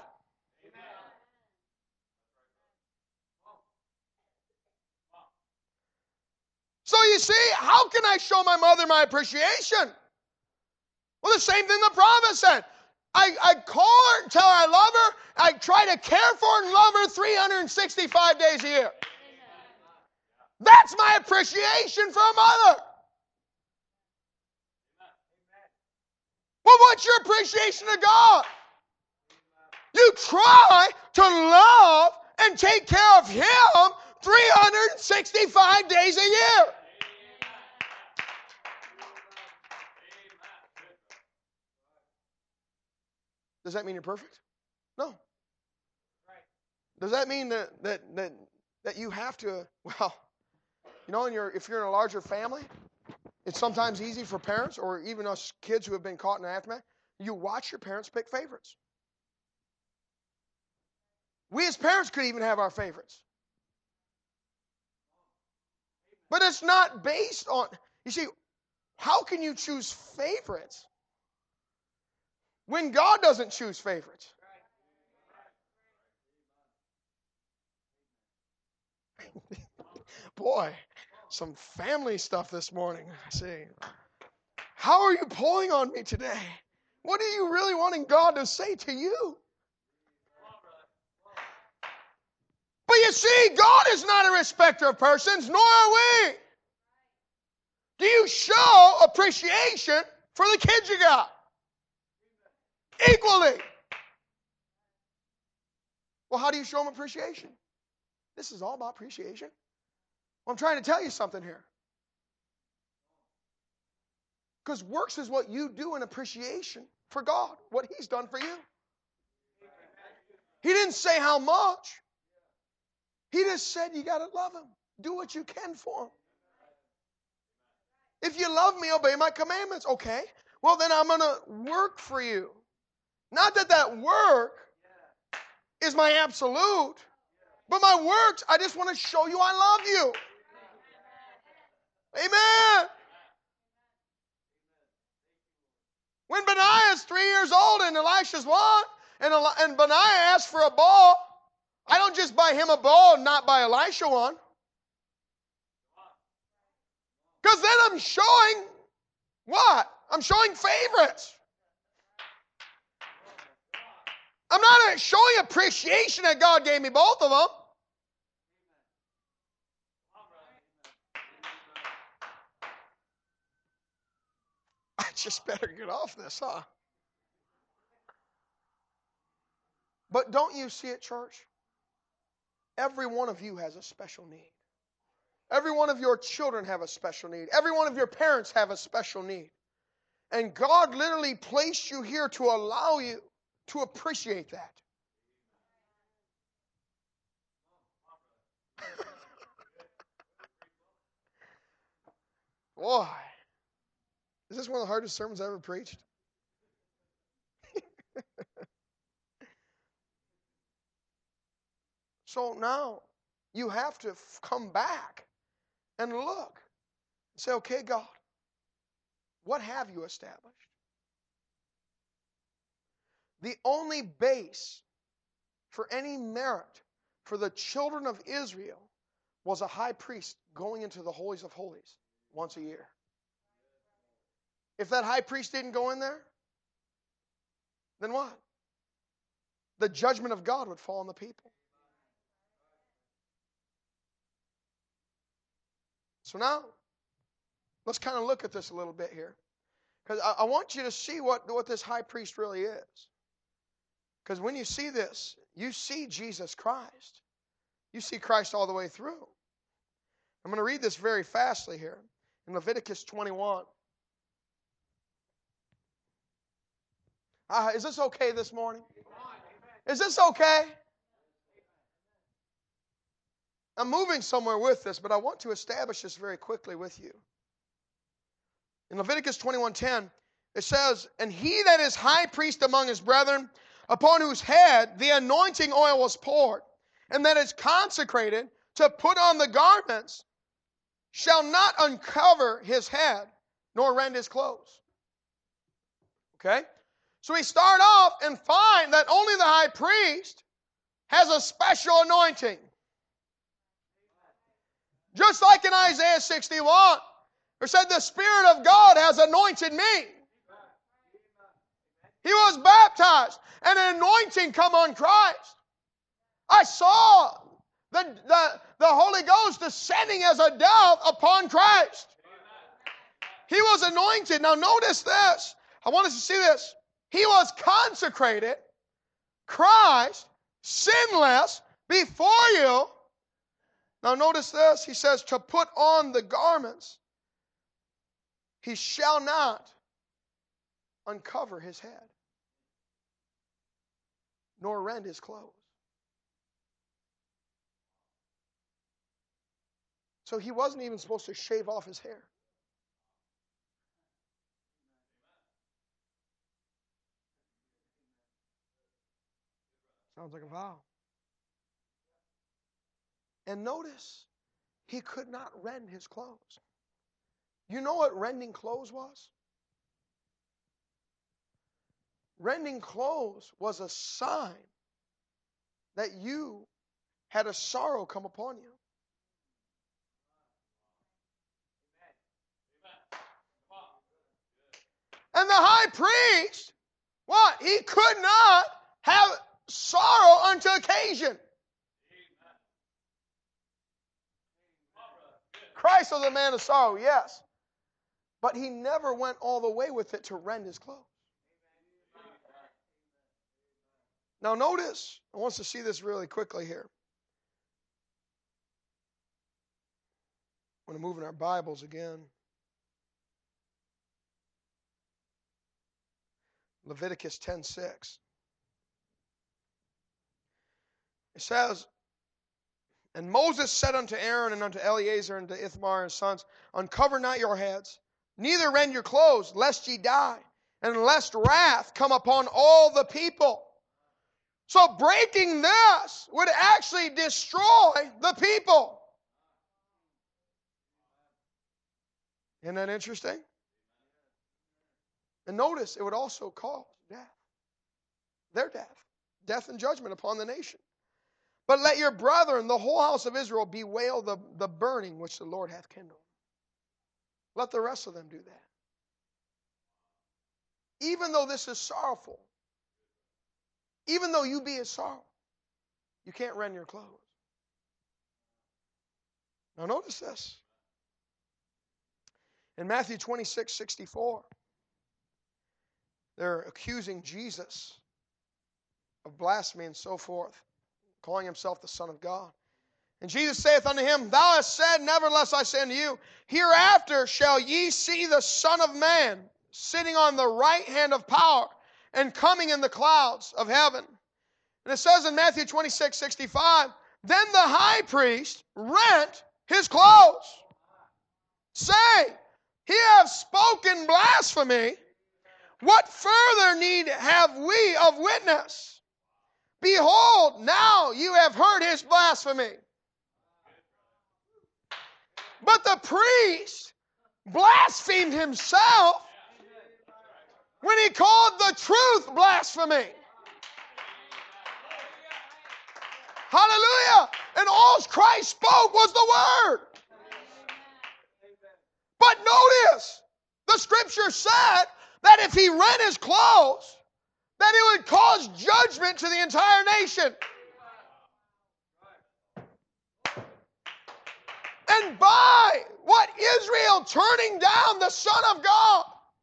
Speaker 3: So you see, how can I show my mother my appreciation? Well, the same thing the prophet said. I call her and tell her I love her. I try to care for her and love her 365 days a year. That's my appreciation for a mother. Well, what's your appreciation of God? You try to love and take care of Him 365 days a year. Does that mean you're perfect? No. Does that mean that you have to, well, you know, if you're in a larger family, it's sometimes easy for parents or even us kids who have been caught in the aftermath, you watch your parents pick favorites. We as parents could even have our favorites. But it's not based on, you see, how can you choose favorites when God doesn't choose favorites? Boy, some family stuff this morning. I see. How are you pulling on me today? What are you really wanting God to say to you? But you see, God is not a respecter of persons, nor are we. Do you show appreciation for the kids you got? Equally. Well, how do you show them appreciation? This is all about appreciation. Well, I'm trying to tell you something here. Because works is what you do in appreciation for God, what He's done for you. He didn't say how much. He just said you got to love Him. Do what you can for Him. If you love me, obey my commandments. Okay, well then I'm going to work for you. Not that work is my absolute, but my works, I just want to show you I love you. Amen. When Benaiah is 3 years old and Elisha's 1, and Benaiah asks for a bow, I don't just buy him a bow and not buy Elisha one. Because then I'm showing what? I'm showing favorites. I'm not showing appreciation that God gave me both of them. I just better get off this, huh? But don't you see it, church? Every one of you has a special need. Every one of your children have a special need. Every one of your parents have a special need. And God literally placed you here to allow you to appreciate that. Boy, is this one of the hardest sermons I ever preached? So now you have to come back and look and say, okay, God, what have you established? The only base for any merit for the children of Israel was a high priest going into the holies of holies once a year. If that high priest didn't go in there, then what? The judgment of God would fall on the people. So now, let's kind of look at this a little bit here. Because I want you to see what this high priest really is. Because when you see this, you see Jesus Christ. You see Christ all the way through. I'm going to read this very fastly here. In Leviticus 21. Is this okay this morning? Is this okay? I'm moving somewhere with this, but I want to establish this very quickly with you. In Leviticus 21:10, it says, "And he that is high priest among his brethren, upon whose head the anointing oil was poured, and that is consecrated to put on the garments, shall not uncover his head, nor rend his clothes." Okay? So we start off and find that only the high priest has a special anointing. Just like in Isaiah 61, it said, "The Spirit of God has anointed me." He was baptized baptized and an anointing come on Christ. I saw the Holy Ghost descending as a dove upon Christ. He was anointed. Now notice this. I want us to see this. He was consecrated, Christ, sinless, before you. Now notice this. He says to put on the garments. He shall not uncover his head, nor rend his clothes. So he wasn't even supposed to shave off his hair. Sounds like a vow. And notice, he could not rend his clothes. You know what rending clothes was? Rending clothes was a sign that you had a sorrow come upon you. And the high priest, what? He could not have sorrow unto occasion. Christ was a man of sorrow, yes. But he never went all the way with it to rend his clothes. Now notice, I want us to see this really quickly here. I want to move in our Bibles again. Leviticus 10:6. It says, and Moses said unto Aaron and unto Eleazar and to Ithamar his sons, uncover not your heads, neither rend your clothes, lest ye die, and lest wrath come upon all the people. So breaking this would actually destroy the people. Isn't that interesting? And notice, it would also cause death. Their death. Death and judgment upon the nation. But let your brethren, the whole house of Israel, bewail the burning which the Lord hath kindled. Let the rest of them do that. Even though this is sorrowful, even though you be in sorrow, you can't rend your clothes. Now notice this. In Matthew 26:64, they're accusing Jesus of blasphemy and so forth, calling himself the Son of God. And Jesus saith unto him, thou hast said, nevertheless I say unto you, hereafter shall ye see the Son of Man sitting on the right hand of power and coming in the clouds of heaven. And it says in Matthew 26:65, then the high priest rent his clothes, saying, he hath spoken blasphemy. What further need have we of witness? Behold, now you have heard his blasphemy. But the priest blasphemed himself when he called the truth blasphemy. Hallelujah. And all Christ spoke was the word. But notice, the scripture said that if he rent his clothes, that it would cause judgment to the entire nation. And by what Israel turning down the Son of God,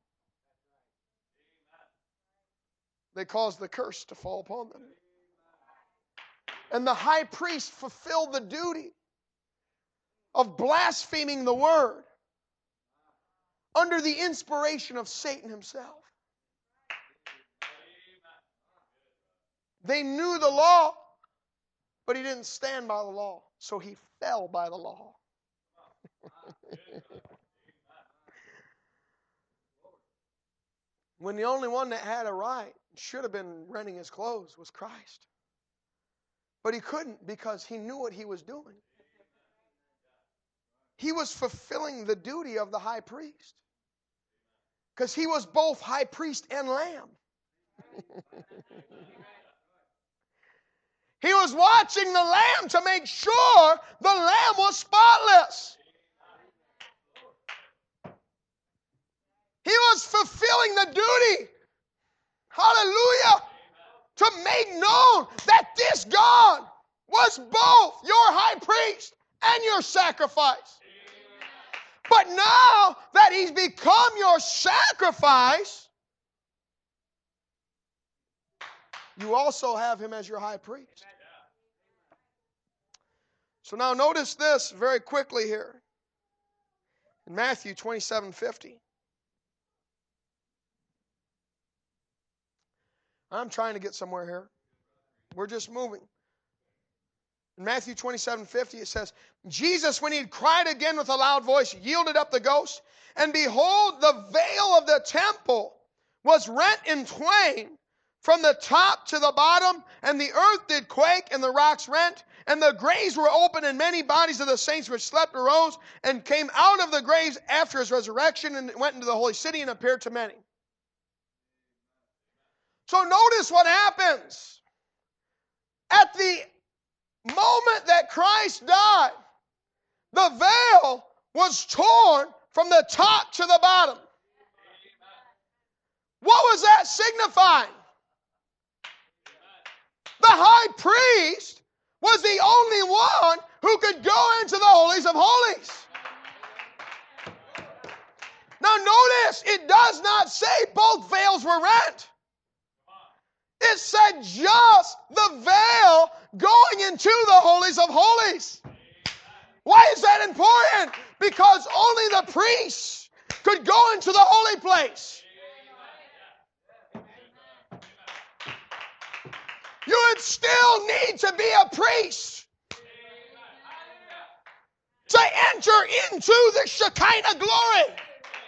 Speaker 3: they caused the curse to fall upon them. And the high priest fulfilled the duty of blaspheming the word under the inspiration of Satan himself. They knew the law, but he didn't stand by the law, so he fell by the law. When the only one that had a right, should have been rending his clothes, was Christ. But he couldn't because he knew what he was doing. He was fulfilling the duty of the high priest. Because he was both high priest and lamb. He was watching the lamb to make sure the lamb was spotless. He was fulfilling the duty. Hallelujah. made known that this God was both your high priest and your sacrifice. But now that he's become your sacrifice, you also have him as your high priest. So now notice this very quickly here. In Matthew 27:50. I'm trying to get somewhere here. We're just moving. In Matthew 27:50 it says, Jesus, when he had cried again with a loud voice, yielded up the ghost. And behold, the veil of the temple was rent in twain from the top to the bottom, and the earth did quake, and the rocks rent, and the graves were opened, and many bodies of the saints which slept arose, and came out of the graves after his resurrection, and went into the holy city, and appeared to many. So notice what happens. At the moment that Christ died, the veil was torn from the top to the bottom. What was that signifying? The high priest was the only one who could go into the holies of holies. Now notice, it does not say both veils were rent. It said just the veil going into the holies of holies. Why is that important? Because only the priests could go into the holy place. You would still need to be a priest to enter into the Shekinah glory.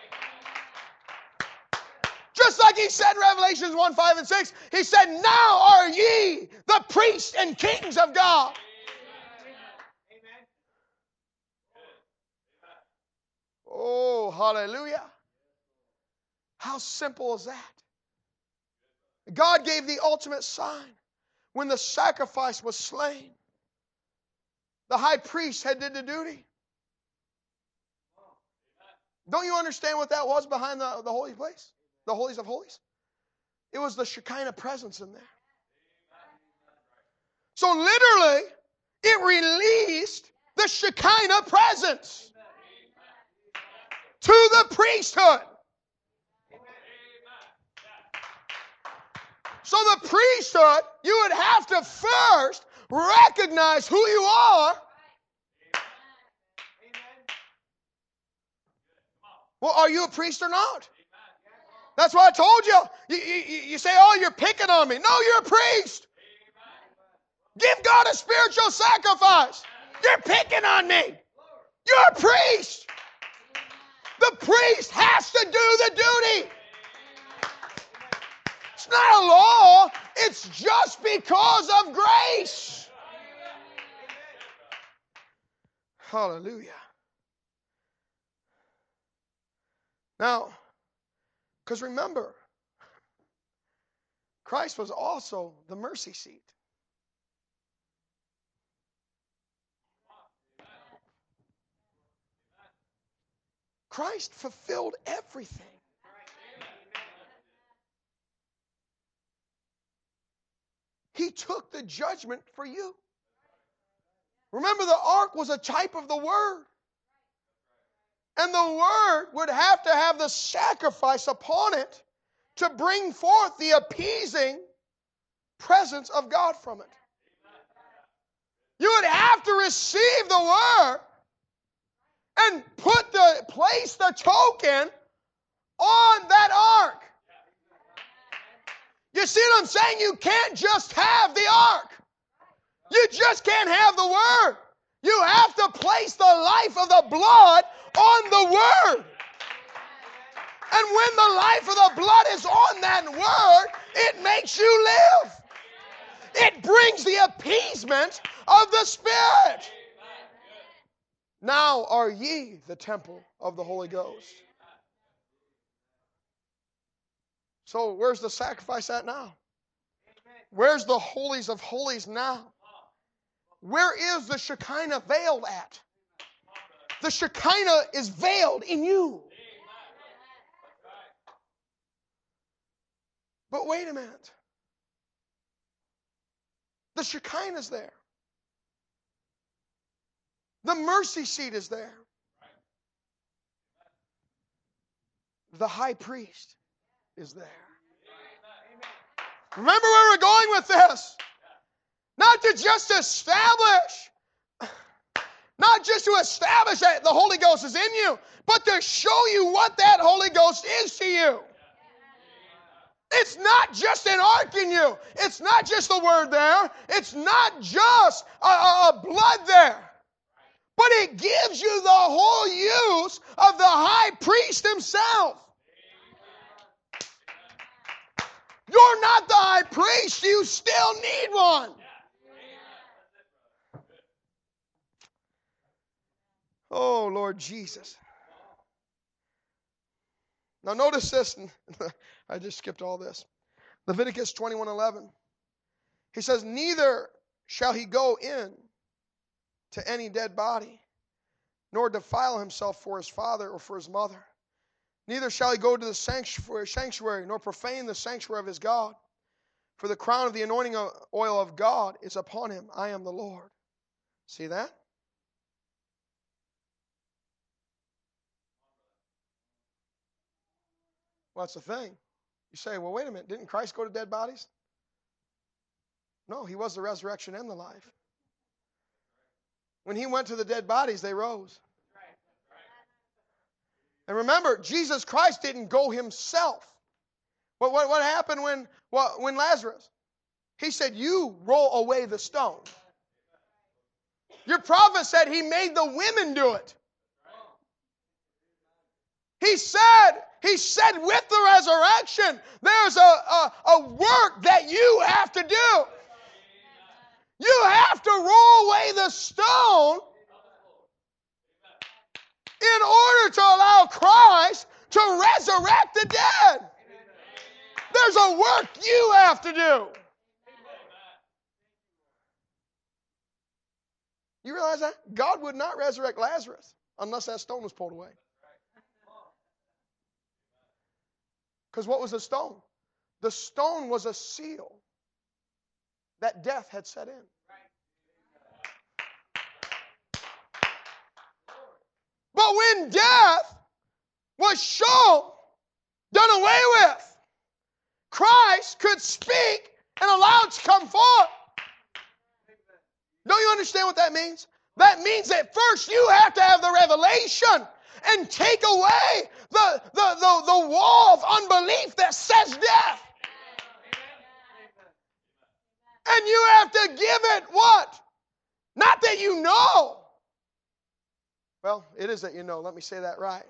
Speaker 3: Just like he said in Revelations 1, 5, and 6, he said, now are ye the priests and kings of God. Oh, hallelujah. How simple is that? God gave the ultimate sign. When the sacrifice was slain, the high priest had did the duty. Don't you understand what that was behind the holy place? The holies of holies? It was the Shekinah presence in there. So literally, it released the Shekinah presence to the priesthood. So the priesthood, you would have to first recognize who you are. Well, are you a priest or not? That's why I told you. You say, oh, you're picking on me. No, you're a priest. Give God a spiritual sacrifice. You're picking on me. You're a priest. The priest has to do the duty. It's not a law. It's just because of grace. Hallelujah. Now, because remember, Christ was also the mercy seat. Christ fulfilled everything. He took the judgment for you. Remember, the ark was a type of the Word. And the Word would have to have the sacrifice upon it to bring forth the appeasing presence of God from it. You would have to receive the Word and place the token on that ark. You see what I'm saying? You can't just have the ark. You just can't have the Word. You have to place the life of the blood on the Word. And when the life of the blood is on that Word, it makes you live. It brings the appeasement of the Spirit. Now are ye the temple of the Holy Ghost. So where's the sacrifice at now? Where's the holies of holies now? Where is the Shekinah veiled at? The Shekinah is veiled in you. But wait a minute. The Shekinah is there. The mercy seat is there. The high priest is there. Remember where we're going with this. Not to just establish that the Holy Ghost is in you, but to show you what that Holy Ghost is to you. It's not just an ark in you. It's not just the word there. It's not just a blood there. But it gives you the whole use of the high priest himself. You're not the high priest. You still need one. Oh, Lord Jesus. Now notice this. I just skipped all this. Leviticus 21:11. He says, neither shall he go in to any dead body, nor defile himself for his father or for his mother. Neither shall he go to the sanctuary, nor profane the sanctuary of his God. For the crown of the anointing oil of God is upon him. I am the Lord. See that? Well, that's the thing. You say, well, wait a minute. Didn't Christ go to dead bodies? No, he was the resurrection and the life. When he went to the dead bodies, they rose. And remember, Jesus Christ didn't go himself. But what happened when Lazarus? He said, you roll away the stone. Your prophet said he made the women do it. He said with the resurrection, there's a work that you have to do. You have to roll away the stone in order to allow Christ to resurrect the dead. There's a work you have to do. You realize that? God would not resurrect Lazarus unless that stone was pulled away. Because what was the stone? The stone was a seal that death had set in. But when death was shown, done away with, Christ could speak and allow it to come forth. Don't you understand what that means? That means that first you have to have the revelation and take away the wall of unbelief that says death. And you have to give it what? Not that you know. Well, it is that you know. Let me say that right.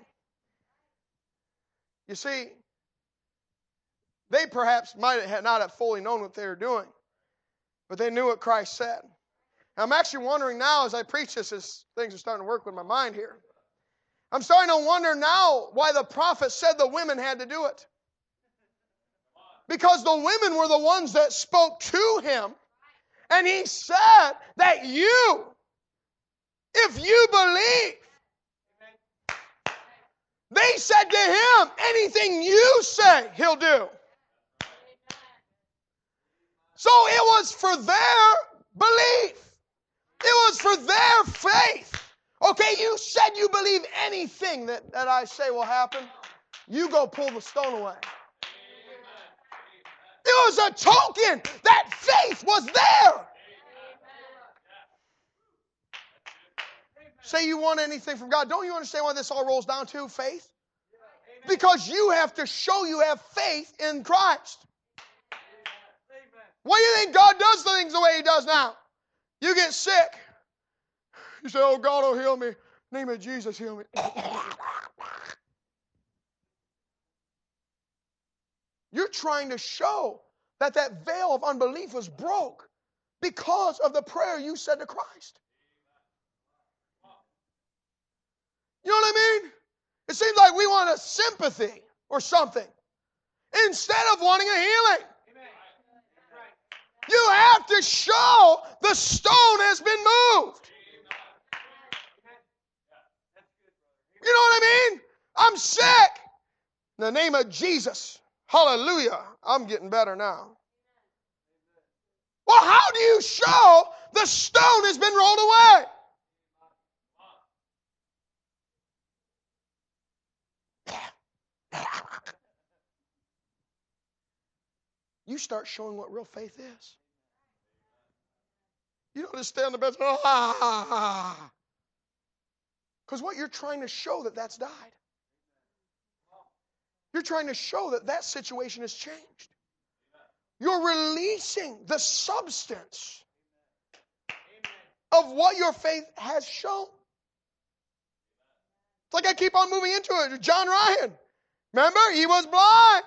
Speaker 3: You see, they perhaps might not have fully known what they were doing, but they knew what Christ said. And I'm actually wondering now as I preach this, as things are starting to work with my mind here, I'm starting to wonder now why the prophet said the women had to do it. Because the women were the ones that spoke to him. And he said that you, if you believe, they said to him, anything you say, he'll do. So it was for their belief. It was for their faith. Okay, you said you believe anything that I say will happen. You go pull the stone away. It was a token that faith was there. Say you want anything from God. Don't you understand why this all rolls down to? Faith? Because you have to show you have faith in Christ. Why do you think God does things the way He does now? You get sick. You say, oh, God will heal me. In the name of Jesus, heal me. You're trying to show that veil of unbelief was broke because of the prayer you said to Christ. You know what I mean? It seems like we want a sympathy or something instead of wanting a healing. You have to show the stone has been moved. You know what I mean? I'm sick. In the name of Jesus. Hallelujah. I'm getting better now. Well, how How do you show the stone has been rolled away? You start showing what real faith is. You don't just stay on the bed and because what you're trying to show that's died. You're trying to show that situation has changed. You're releasing the substance of what your faith has shown. It's like I keep on moving into it. John Ryan, remember? He was blind.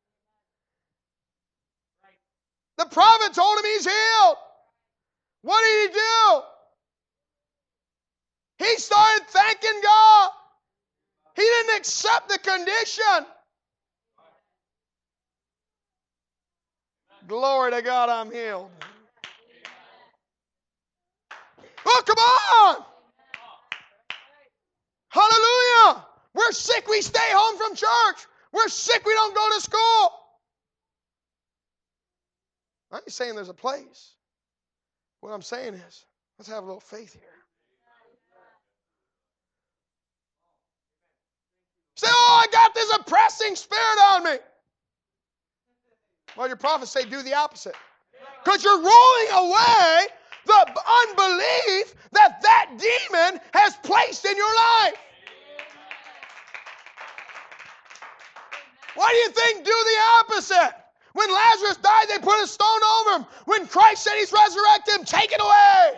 Speaker 3: The prophet told him he's healed. What did he do? He started thanking God. He didn't accept the condition. Glory to God, I'm healed. Oh, come on. Hallelujah. We're sick, we stay home from church. We're sick, we don't go to school. I ain't saying there's a place. What I'm saying is, let's have a little faith here. Say, oh, I got this oppressing spirit on me. Well, your prophets say do the opposite. Because you're rolling away the unbelief that demon has placed in your life. Why do you think do the opposite? When Lazarus died, they put a stone over him. When Christ said he's resurrected, take it away.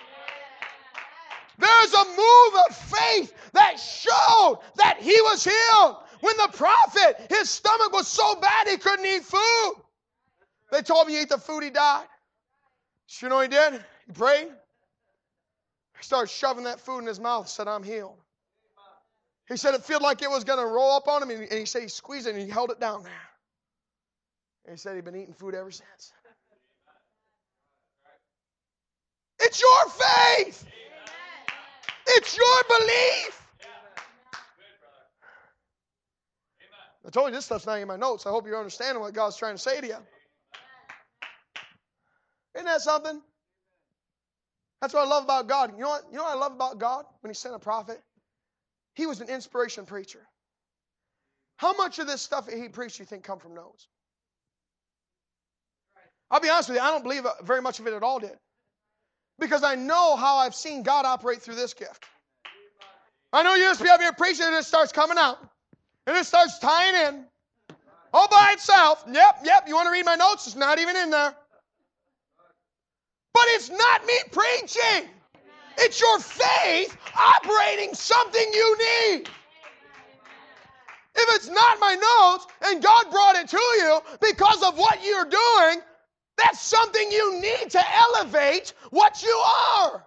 Speaker 3: There's a move of faith that showed that he was healed. When the prophet, his stomach was so bad he couldn't eat food. They told him he ate the food, he died. You know what he did? He prayed. He started shoving that food in his mouth and said, I'm healed. He said it felt like it was going to roll up on him, and he said he squeezed it and he held it down there. And he said he'd been eating food ever since. It's your faith. It's your belief. I told you this stuff's not in my notes. I hope you're understanding what God's trying to say to you. Isn't that something? That's what I love about God. You know what I love about God when he sent a prophet? He was an inspiration preacher. How much of this stuff that he preached do you think come from notes? I'll be honest with you, I don't believe very much of it at all did. Because I know how I've seen God operate through this gift. I know you just be up here preaching and it starts coming out. And it starts tying in. All by itself. Yep, you want to read my notes? It's not even in there. But it's not me preaching. It's your faith operating something you need. If it's not my notes and God brought it to you because of what you're doing, that's something you need to elevate what you are.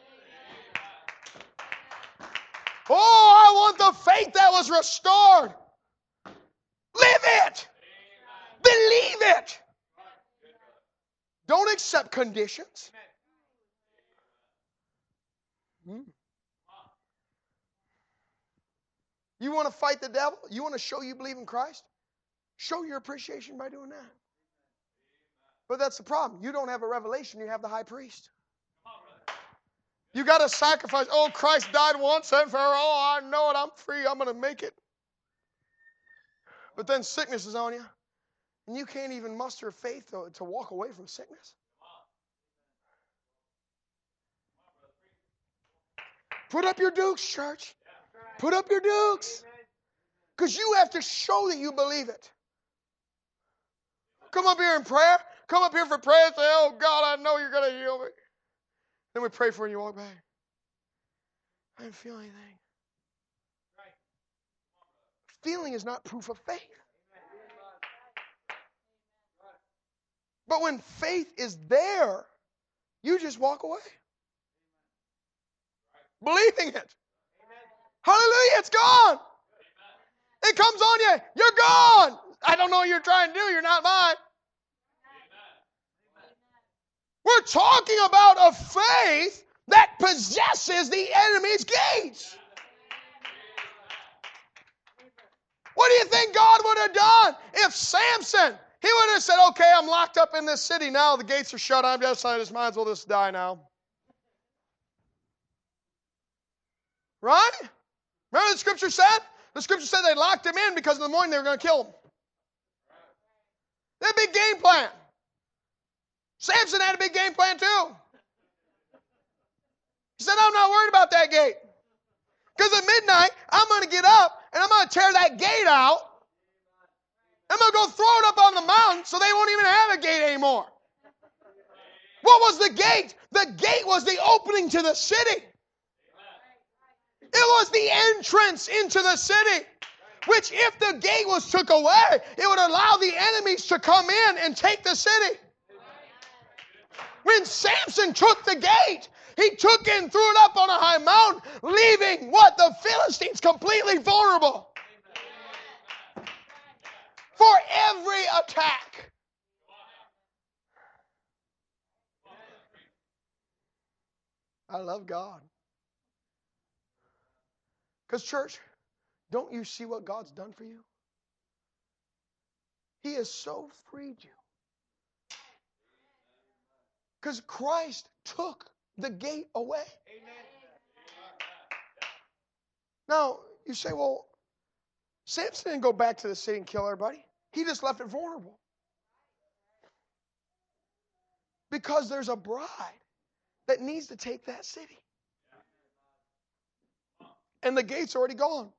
Speaker 3: Oh, I want the faith that was restored. Live it. Believe it. Don't accept conditions. You want to fight the devil? You want to show you believe in Christ? Show your appreciation by doing that. But that's the problem. You don't have a revelation. You have the high priest. You got to sacrifice. Oh, Christ died once and for all. I know it. I'm free. I'm going to make it. But then sickness is on you. And you can't even muster faith to walk away from sickness. Put up your dukes, church. Put up your dukes. Because you have to show that you believe it. Come up here in prayer. Come up here for prayer and say, oh, God, I know you're going to heal me. Then we pray for you and you walk back. I didn't feel anything. Feeling is not proof of faith. But when faith is there, you just walk away. Believing it. Hallelujah, it's gone. It comes on you. You're gone. I don't know what you're trying to do. You're not mine. We're talking about a faith that possesses the enemy's gates. What do you think God would have done if Samson, He wouldn't have said, okay, I'm locked up in this city now. The gates are shut. I'm just I might as well just die now. Right? Remember the scripture said? The scripture said they locked him in because in the morning they were going to kill him. They had a big game plan. Samson had a big game plan too. He said, I'm not worried about that gate. Because at midnight, I'm going to get up and I'm going to tear that gate out. I'm going to go throw it up on the mountain so they won't even have a gate anymore. What was the gate? The gate was the opening to the city. It was the entrance into the city. Which if the gate was took away, it would allow the enemies to come in and take the city. When Samson took the gate, he took it and threw it up on a high mountain, leaving what? The Philistines completely vulnerable for every attack. I love God. Because, church, don't you see what God's done for you? He has so freed you. Because Christ took the gate away. Now, you say, well, Samson didn't go back to the city and kill everybody. He just left it vulnerable. Because there's a bride that needs to take that city. And the gate's already gone.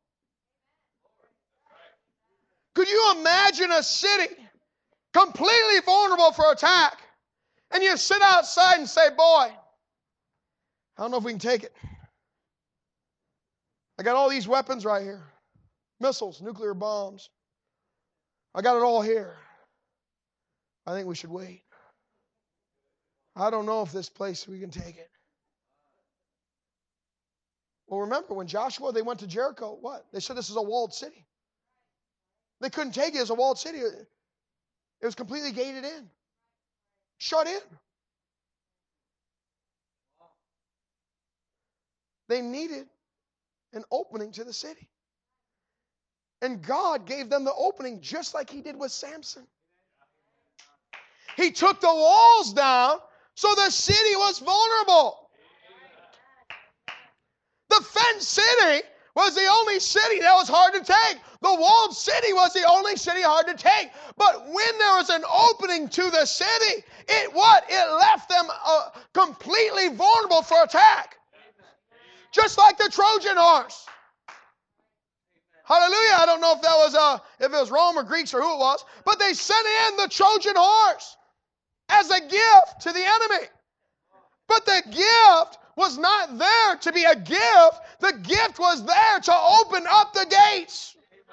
Speaker 3: Could you imagine a city completely vulnerable for attack? And you sit outside and say, boy, I don't know if we can take it. I got all these weapons right here. Missiles, nuclear bombs. I got it all here. I think we should wait. I don't know if this place we can take it. Well, remember when Joshua, they went to Jericho, what? They said this is a walled city. They couldn't take it as a walled city. It was completely gated in. Shut in. They needed an opening to the city. And God gave them the opening just like He did with Samson. He took the walls down so the city was vulnerable. The fenced city was the only city that was hard to take. The walled city was the only city hard to take. But when there was an opening to the city, it left them completely vulnerable for attack. Just like the Trojan horse. Hallelujah. I don't know if that was if it was Rome or Greeks or who it was, but they sent in the Trojan horse as a gift to the enemy. But the gift was not there to be a gift. The gift was there to open up the gates.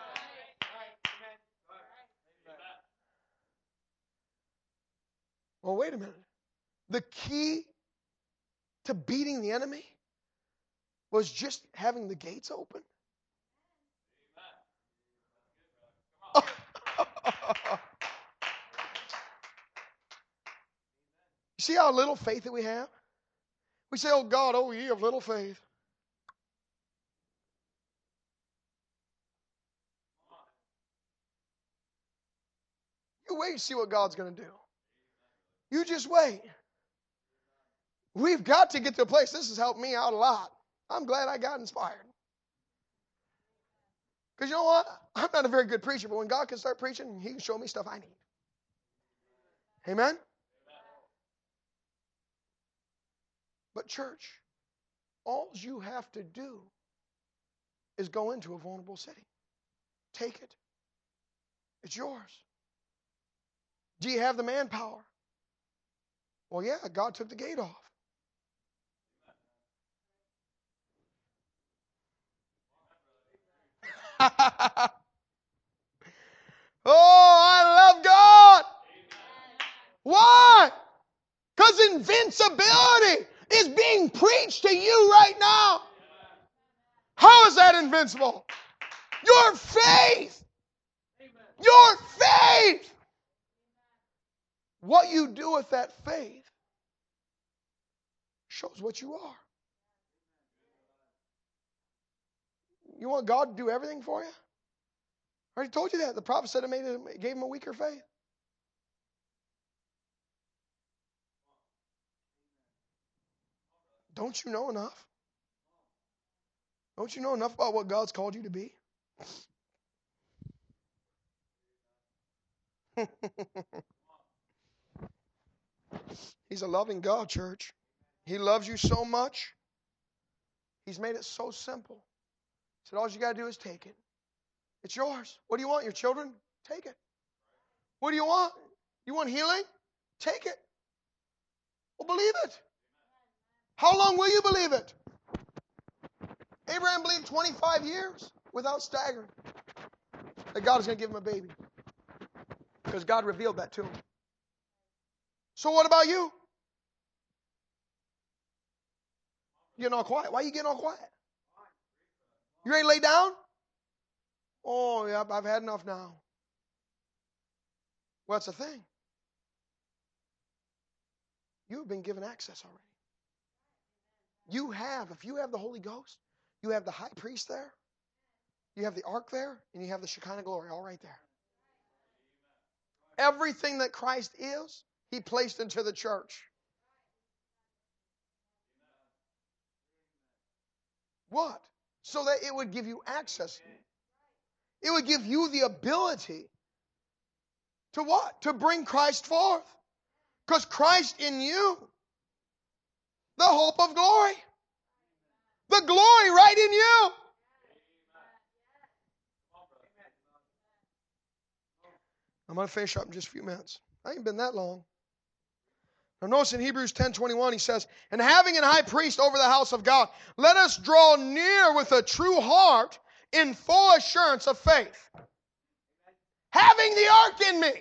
Speaker 3: Well, wait a minute. The key to beating the enemy was just having the gates open. You see how little faith that we have? We say, oh God, oh ye of little faith. You wait and see what God's going to do. You just wait. We've got to get to a place. This has helped me out a lot. I'm glad I got inspired. Because you know what? I'm not a very good preacher, but when God can start preaching, He can show me stuff I need. Amen? But church, all you have to do is go into a vulnerable city. Take it. It's yours. Do you have the manpower? Well, yeah, God took the gate off. Oh, I love God. Why? Because invincibility is being preached to you right now. How is that invincible? Your faith. Your faith. What you do with that faith shows what you are. You want God to do everything for you? I already told you that. The prophet said it gave him a weaker faith. Don't you know enough? Don't you know enough about what God's called you to be? He's a loving God, church. He loves you so much. He's made it so simple. He said, all you got to do is take it. It's yours. What do you want, your children? Take it. What do you want? You want healing? Take it. Well, believe it. How long will you believe it? Abraham believed 25 years without staggering that God is going to give him a baby. Because God revealed that to him. So what about you? You getting all quiet. Why are you getting all quiet? You ready to lay down? Oh, yeah, I've had enough now. What's the thing? You've been given access already. You have, if you have the Holy Ghost, you have the high priest there, you have the ark there, and you have the Shekinah glory all right there. Everything that Christ is, He placed into the church. What? So that it would give you access. It would give you the ability to what? To bring Christ forth. Because Christ in you, the hope of glory. The glory right in you. I'm going to finish up in just a few minutes. I ain't been that long. Now notice in Hebrews 10:21 he says, and having an high priest over the house of God, let us draw near with a true heart in full assurance of faith. Having the ark in me.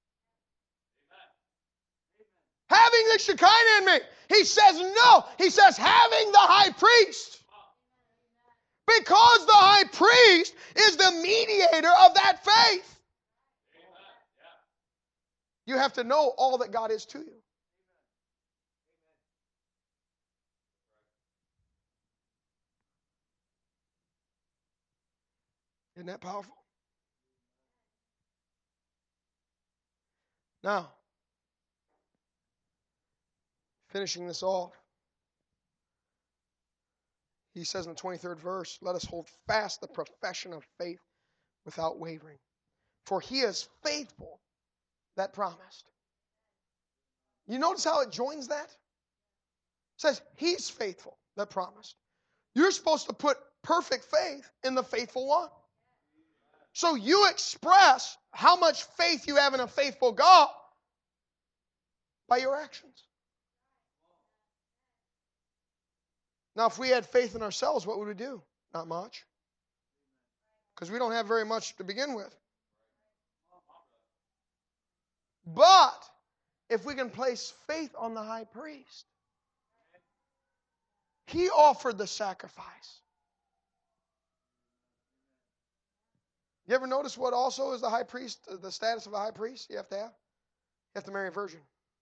Speaker 3: Having the Shekinah in me. He says no. He says having the high priest. Because the high priest is the mediator of that faith. You have to know all that God is to you. Isn't that powerful? Now, finishing this off, he says in the 23rd verse, let us hold fast the profession of faith without wavering. For he is faithful that promised. You notice how it joins that? It says he's faithful that promised. You're supposed to put perfect faith in the faithful one. So you express how much faith you have in a faithful God by your actions. Now, if we had faith in ourselves, what would we do? Not much. Because we don't have very much to begin with. But if we can place faith on the high priest, he offered the sacrifice. You ever notice what also is the high priest, the status of a high priest you have to have? You have to marry a virgin.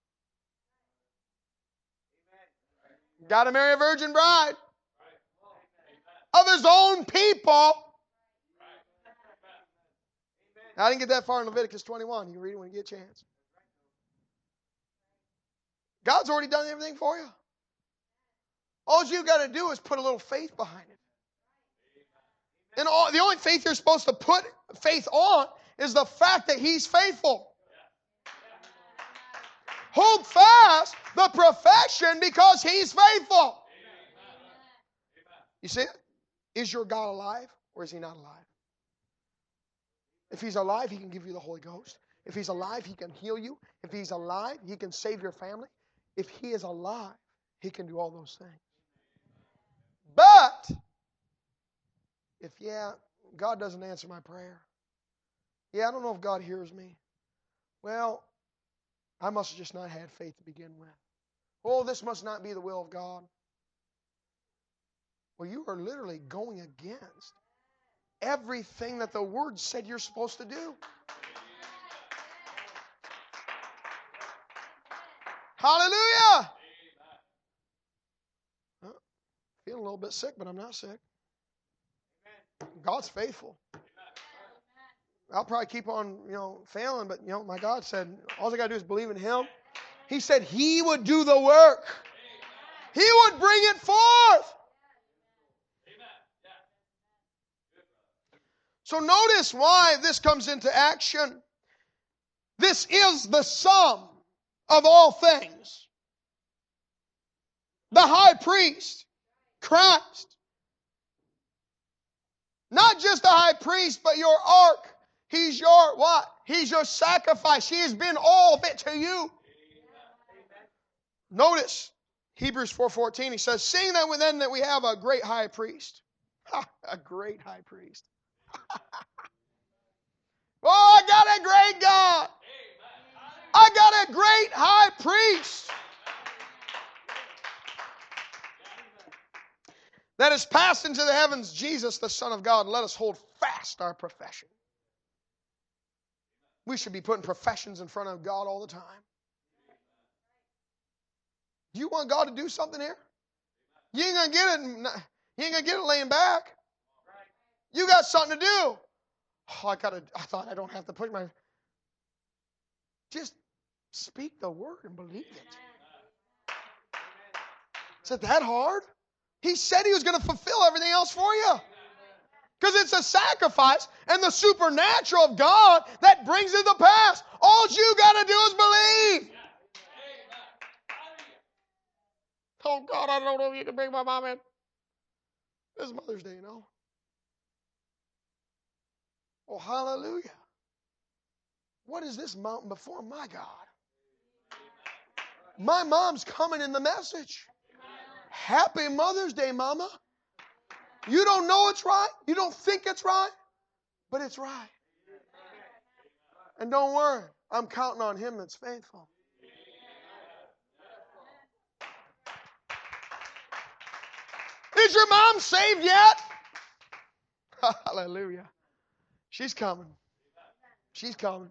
Speaker 3: Got to marry a virgin bride of his own people. I didn't get that far in Leviticus 21. You can read it when you get a chance. God's already done everything for you. All you got to do is put a little faith behind it. And the only faith you're supposed to put faith on is the fact that He's faithful. Hold fast the profession because He's faithful. You see it? Is your God alive or is He not alive? If He's alive, He can give you the Holy Ghost. If He's alive, He can heal you. If He's alive, He can save your family. If He is alive, He can do all those things. But if, God doesn't answer my prayer. I don't know if God hears me. Well, I must have just not had faith to begin with. Oh, this must not be the will of God. Well, you are literally going against everything that the Word said you're supposed to do. Hallelujah! Feeling a little bit sick, but I'm not sick. God's faithful. I'll probably keep on, failing, but, my God said, all I got to do is believe in Him. He said He would do the work. He would bring it forth. So notice why this comes into action. This is the sum of all things. The high priest, Christ. Not just the high priest, but your ark. He's your what? He's your sacrifice. He has been all of it to you. Notice Hebrews 4:14. He says, "Seeing then that we have a great high priest." A great high priest. Oh, I got a great God. I got a great high priest that has passed into the heavens, Jesus, the Son of God. Let us hold fast our profession. We should be putting professions in front of God all the time. Do you want God to do something here? You ain't gonna get it. You ain't gonna get it laying back. You got something to do. Oh, I thought I don't have to put my. Just speak the word and believe it. Is it that hard? He said He was going to fulfill everything else for you. Because it's a sacrifice and the supernatural of God that brings it to pass. All you got to do is believe. Oh, God, I don't know if you can bring my mom in. This is Mother's Day, you know. Oh, hallelujah. What is this mountain before my God? My mom's coming in the message. Happy Mother's Day, Mama. You don't know it's right. You don't think it's right. But it's right. And don't worry. I'm counting on Him that's faithful. Is your mom saved yet? Hallelujah. She's coming. She's coming.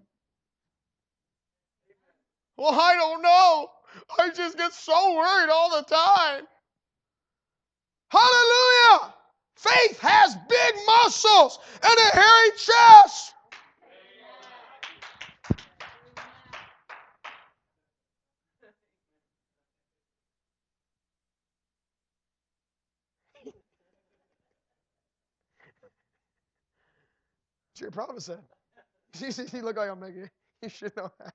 Speaker 3: Well, I don't know. I just get so worried all the time. Hallelujah. Faith has big muscles and a hairy chest. That's what your prophet said. You look like I'm making it. You should know that.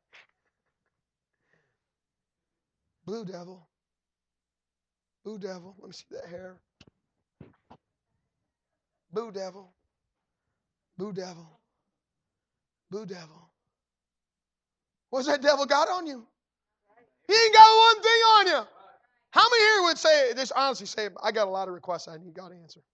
Speaker 3: Blue devil. Blue devil. Let me see that hair. Blue devil. Blue devil. Blue devil. What's that devil got on you? He ain't got one thing on you. How many here would say this, honestly say, I got a lot of requests I need God to answer?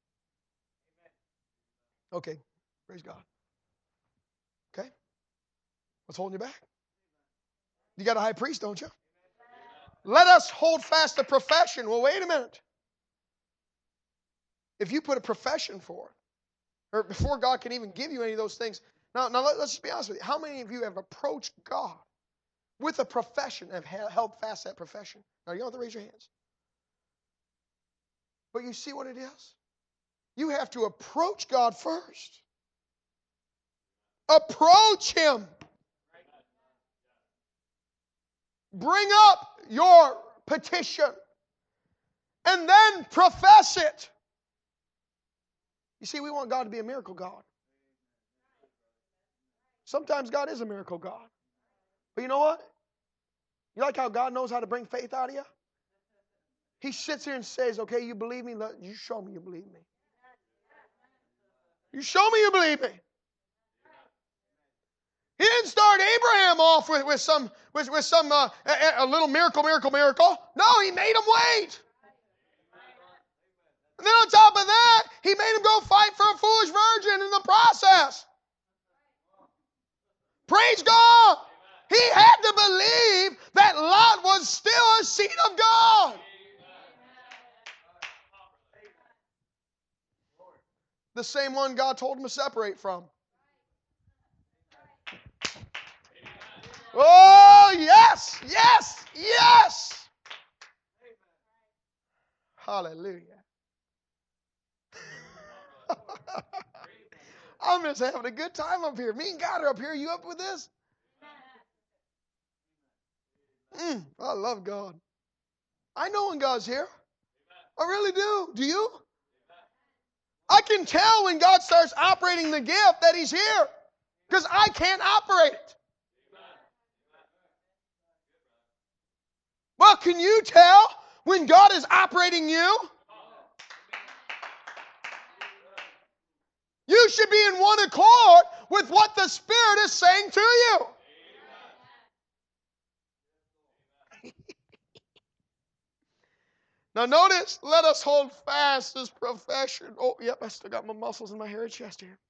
Speaker 3: Okay. Praise God. Okay. What's holding you back? You got a high priest, don't you? Let us hold fast the profession. Well, wait a minute. If you put a profession forth, or before God can even give you any of those things, now let's just be honest with you. How many of you have approached God with a profession and have held fast that profession? Now, you don't have to raise your hands. But you see what it is? You have to approach God first. Approach Him. Bring up your petition. And then profess it. You see, we want God to be a miracle God. Sometimes God is a miracle God. But you know what? You like how God knows how to bring faith out of you? He sits here and says, okay, you believe me? You show me you believe me. You show me you believe me. He didn't start Abraham off with some a little miracle. No, He made him wait. And then on top of that, He made him go fight for a foolish virgin in the process. Praise God. He had to believe that Lot was still a seed of God. The same one God told him to separate from. Oh, yes, yes, yes. Hallelujah. I'm just having a good time up here. Me and God are up here. You up with this? I love God. I know when God's here. I really do. Do you? I can tell when God starts operating the gift that He's here because I can't operate it. Well, can you tell when God is operating you? You should be in one accord with what the Spirit is saying to you. Now notice, let us hold fast this profession. Oh, yep, I still got my muscles in my hairy chest here.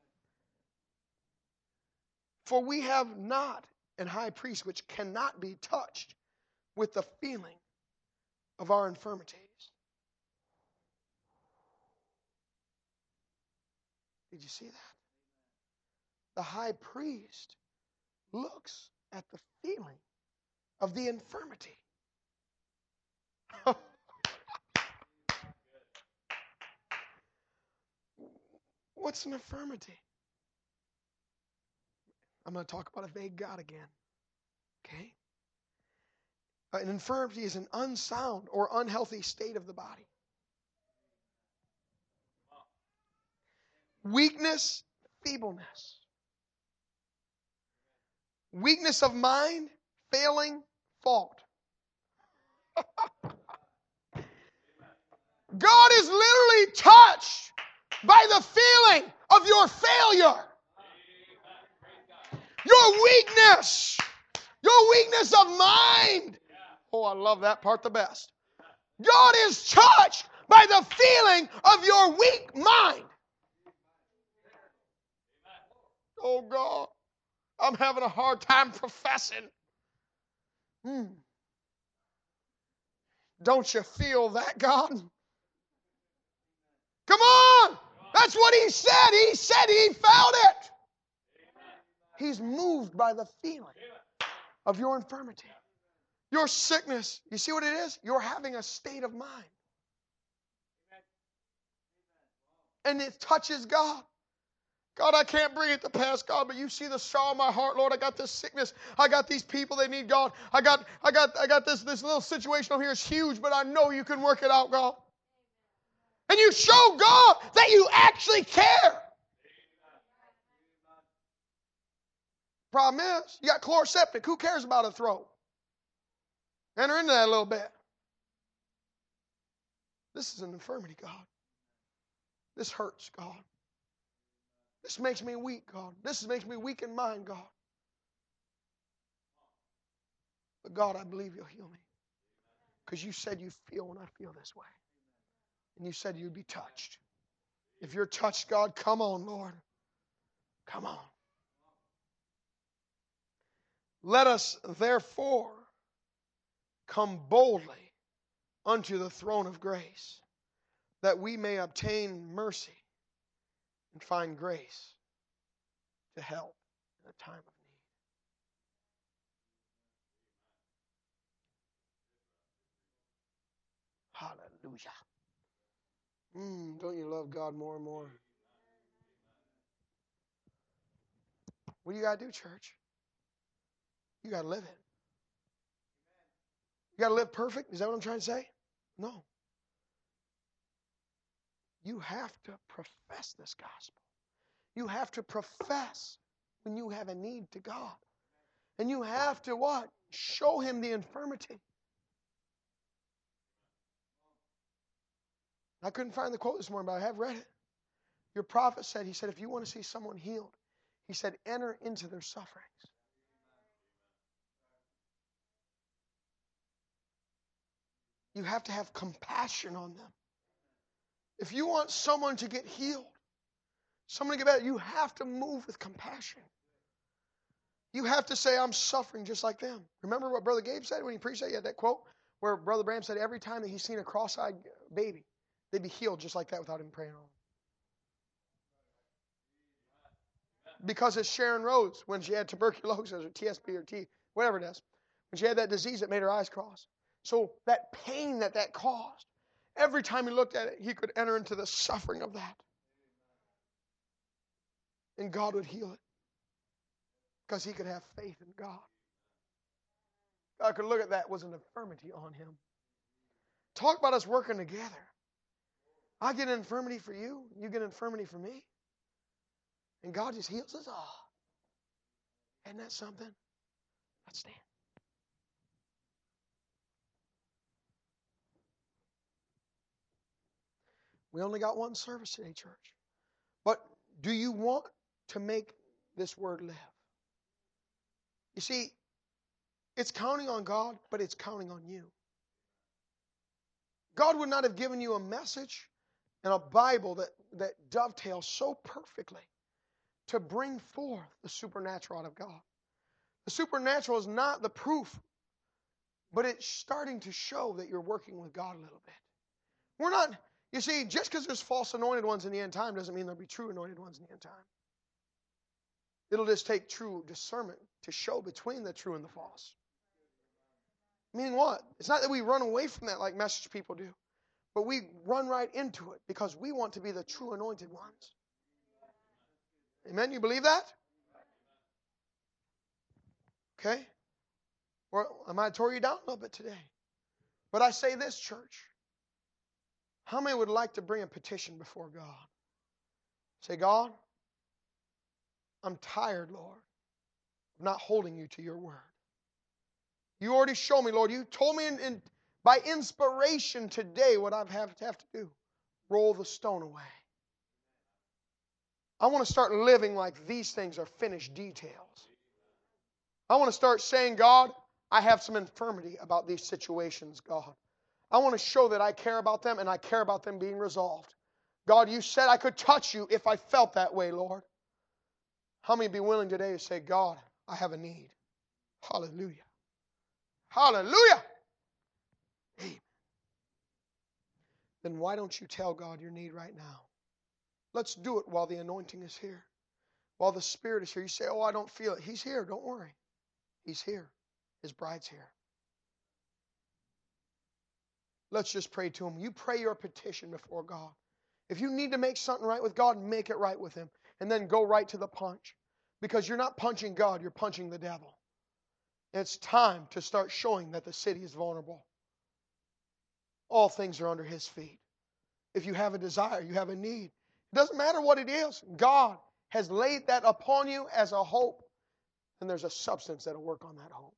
Speaker 3: For we have not an high priest which cannot be touched with the feeling of our infirmities. Did you see that? The high priest looks at the feeling of the infirmity. What's an infirmity? I'm going to talk about a vague God again. Okay? An infirmity is an unsound or unhealthy state of the body. Weakness, feebleness. Weakness of mind, failing, fault. God is literally touched by the feeling of your failure. Your weakness of mind. Oh, I love that part the best. God is touched by the feeling of your weak mind. Oh, God, I'm having a hard time professing. Don't you feel that, God? Come on! That's what He said. He said He felt it. He's moved by the feeling of your infirmity. Your sickness, you see what it is? You're having a state of mind. And it touches God. God, I can't bring it to pass, God, but you see the sorrow of my heart, Lord. I got this sickness. I got these people that need God. I got this little situation over here is huge, but I know you can work it out, God. And you show God that you actually care. Problem is, you got chloroseptic. Who cares about a throat? Enter into that a little bit. This is an infirmity, God. This hurts, God. This makes me weak, God. This makes me weak in mind, God. But God, I believe you'll heal me. Because you said you feel when I feel this way. And you said you'd be touched. If you're touched, God, come on, Lord. Come on. Let us therefore come boldly unto the throne of grace, that we may obtain mercy and find grace to help in a time of need. Hallelujah. Don't you love God more and more? What do you got to do, church? You got to live it. You got to live perfect? Is that what I'm trying to say? No. You have to profess this gospel. You have to profess when you have a need to God. And you have to what? Show Him the infirmity. I couldn't find the quote this morning, but I have read it. Your prophet said, he said, if you want to see someone healed, he said, enter into their sufferings. You have to have compassion on them. If you want someone to get healed, someone to get better, you have to move with compassion. You have to say, I'm suffering just like them. Remember what Brother Gabe said when he preached that? He had that quote where Brother Bram said every time that he's seen a cross-eyed baby, they'd be healed just like that without him praying on them. Because it's Sharon Rhodes, when she had tuberculosis or TSP or T, whatever it is, when she had that disease that made her eyes cross. So that pain that caused, every time he looked at it, he could enter into the suffering of that. And God would heal it. Because he could have faith in God. God could look at that was an infirmity on him. Talk about us working together. I get an infirmity for you, you get an infirmity for me. And God just heals us all. Isn't that something? Let's stand. We only got one service today, church. But do you want to make this word live? You see, it's counting on God, but it's counting on you. God would not have given you a message and a Bible that dovetails so perfectly to bring forth the supernatural out of God. The supernatural is not the proof, but it's starting to show that you're working with God a little bit. We're not, you see, just because there's false anointed ones in the end time doesn't mean there'll be true anointed ones in the end time. It'll just take true discernment to show between the true and the false. Meaning what? It's not that we run away from that like message people do, but we run right into it because we want to be the true anointed ones. Amen? You believe that? Okay? Well, I might have tore you down a little bit today. But I say this, church. How many would like to bring a petition before God? Say, God, I'm tired, Lord, of not holding you to your word. You already showed me, Lord. You told me by inspiration today what I have to do. Roll the stone away. I want to start living like these things are finished details. I want to start saying, God, I have some infirmity about these situations, God. I want to show that I care about them and I care about them being resolved. God, you said I could touch you if I felt that way, Lord. How many be willing today to say, God, I have a need? Hallelujah. Hallelujah. Amen. Then why don't you tell God your need right now? Let's do it while the anointing is here. While the Spirit is here. You say, oh, I don't feel it. He's here. Don't worry. He's here. His bride's here. Let's just pray to Him. You pray your petition before God. If you need to make something right with God, make it right with Him. And then go right to the punch. Because you're not punching God, you're punching the devil. It's time to start showing that the city is vulnerable. All things are under His feet. If you have a desire, you have a need. It doesn't matter what it is. God has laid that upon you as a hope. And there's a substance that will work on that hope.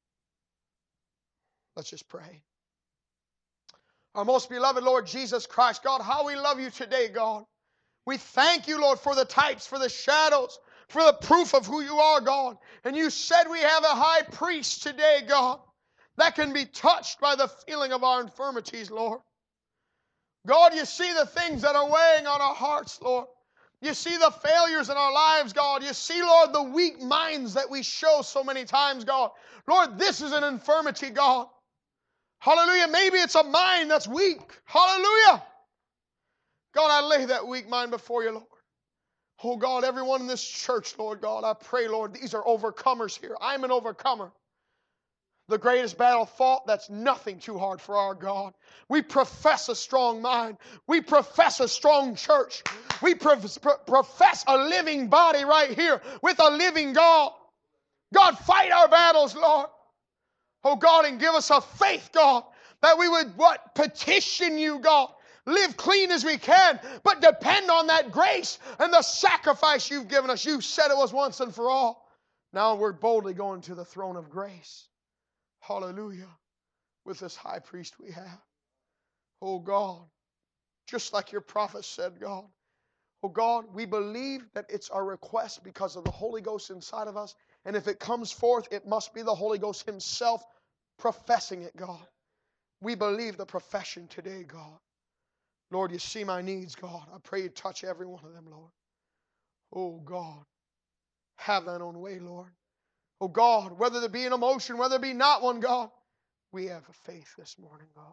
Speaker 3: Let's just pray. Our most beloved Lord Jesus Christ, God, how we love you today, God. We thank you, Lord, for the types, for the shadows, for the proof of who you are, God. And you said we have a high priest today, God, that can be touched by the feeling of our infirmities, Lord. God, you see the things that are weighing on our hearts, Lord. You see the failures in our lives, God. You see, Lord, the weak minds that we show so many times, God. Lord, this is an infirmity, God. Hallelujah. Maybe it's a mind that's weak. Hallelujah. God, I lay that weak mind before you, Lord. Oh, God, everyone in this church, Lord God, I pray, Lord, these are overcomers here. I'm an overcomer. The greatest battle fought, that's nothing too hard for our God. We profess a strong mind. We profess a strong church. We profess a living body right here with a living God. God, fight our battles, Lord. Oh, God, and give us a faith, God, that we would petition you, God. Live clean as we can, but depend on that grace and the sacrifice you've given us. You said it was once and for all. Now we're boldly going to the throne of grace. Hallelujah. With this high priest we have. Oh God, just like your prophet said, God. Oh God, we believe that it's our request because of the Holy Ghost inside of us. And if it comes forth, it must be the Holy Ghost Himself professing it, God. We believe the profession today, God. Lord, you see my needs, God. I pray you touch every one of them, Lord. Oh God, have thine own way, Lord. Oh God, whether there be an emotion, whether there be not one, God, we have a faith this morning, God.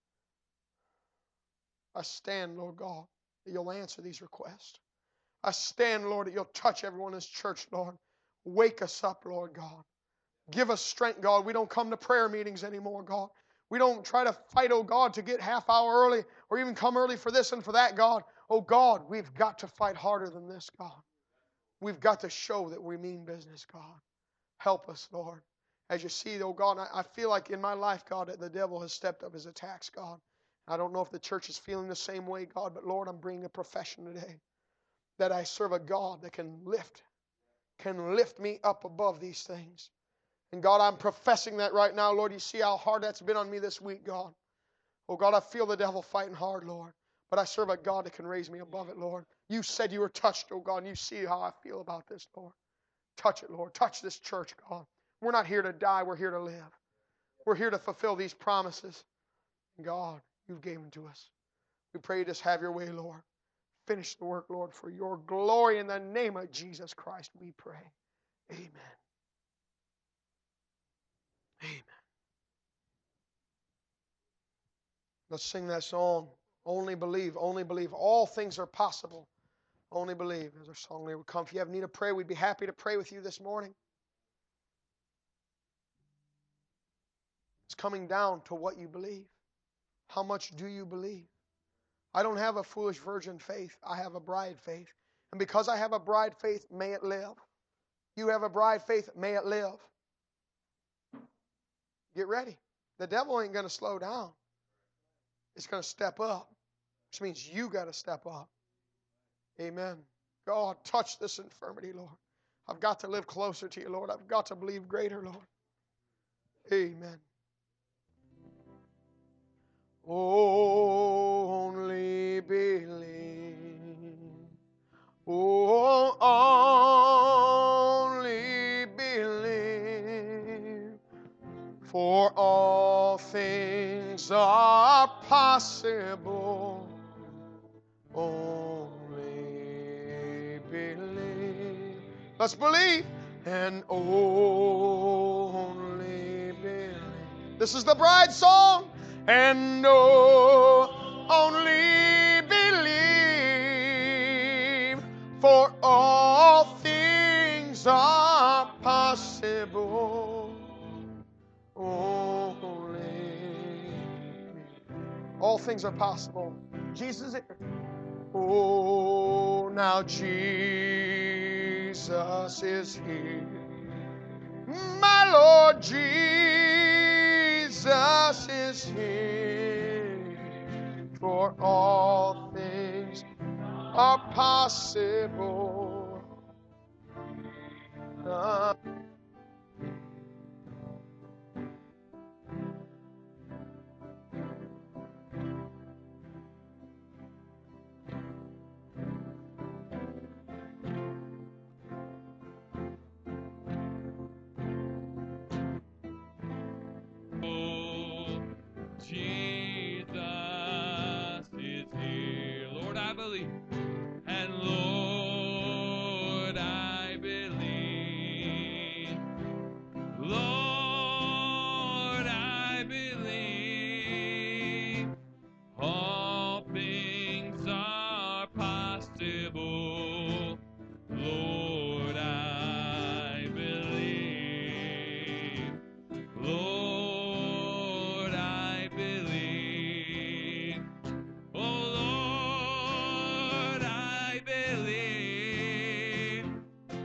Speaker 3: I stand, Lord God, that you'll answer these requests. I stand, Lord, that you'll touch everyone in this church, Lord. Wake us up, Lord God. Give us strength, God. We don't come to prayer meetings anymore, God. We don't try to fight, oh God, to get half hour early or even come early for this and for that, God. Oh God, we've got to fight harder than this, God. We've got to show that we mean business, God. Help us, Lord. As you see, oh God, I feel like in my life, God, that the devil has stepped up his attacks, God. I don't know if the church is feeling the same way, God, but Lord, I'm bringing a profession today that I serve a God that can lift me up above these things. And God, I'm professing that right now, Lord. You see how hard that's been on me this week, God. Oh God, I feel the devil fighting hard, Lord. But I serve a God that can raise me above it, Lord. You said you were touched, oh God, and you see how I feel about this, Lord. Touch it, Lord. Touch this church, God. We're not here to die, we're here to live. We're here to fulfill these promises. God, you've given to us. We pray you just have your way, Lord. Finish the work, Lord, for your glory. In the name of Jesus Christ, we pray. Amen. Amen. Let's sing that song. Only believe, only believe. All things are possible. Only believe. As our song leader would come. If you have need of prayer, we'd be happy to pray with you this morning. It's coming down to what you believe. How much do you believe? I don't have a foolish virgin faith. I have a bride faith. And because I have a bride faith, may it live. You have a bride faith, may it live. Get ready. The devil ain't going to slow down. It's going to step up, which means you got to step up. Amen. God, touch this infirmity, Lord. I've got to live closer to you, Lord. I've got to believe greater, Lord. Amen. Only believe. Oh, only believe. For all things are possible. Only believe. Let's believe. And only believe. This is the bride song. And only believe. For all things are possible. Only. All things are possible. Jesus is here. Oh, now Jesus is here. My Lord Jesus is here. For all things are possible.
Speaker 1: Jesus is here. Lord, I believe. And Lord, I believe. Lord, I believe. All things are possible. Lord, I believe. Lord, I believe. Oh, Lord, I believe.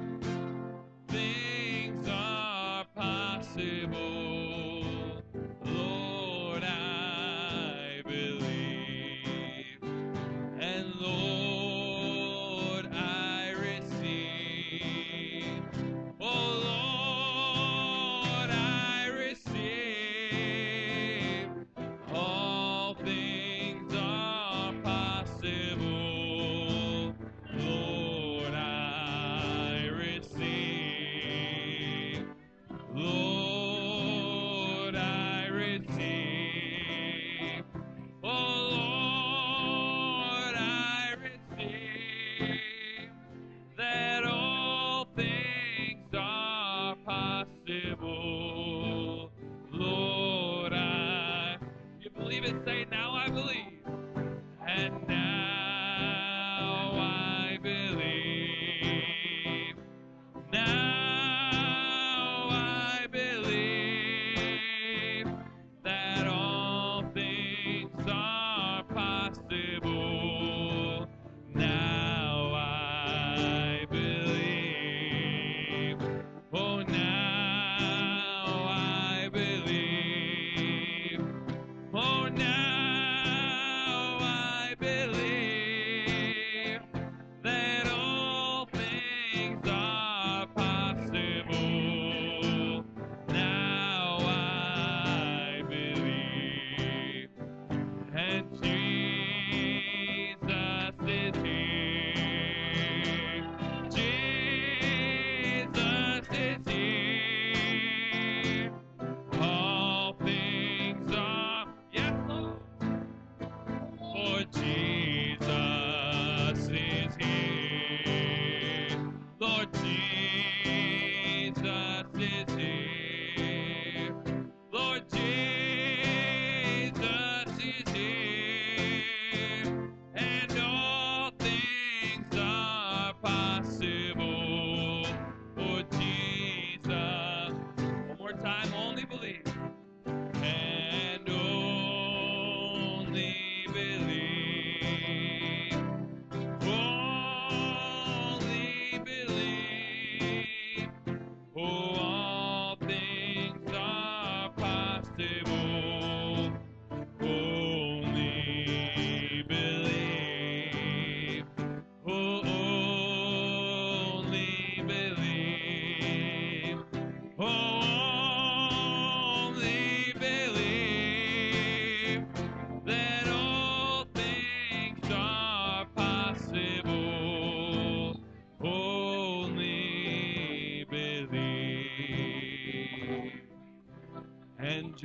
Speaker 1: Things are possible. Lord, I believe. And Lord, I receive. Oh, Lord, I receive. All things are possible. Lord, I receive. Lord, I receive. Oh, Lord, I receive that all things are possible. Lord, you believe it? Say, now I believe. And now I believe. Now I believe that all things are possible. Now I believe. Oh, now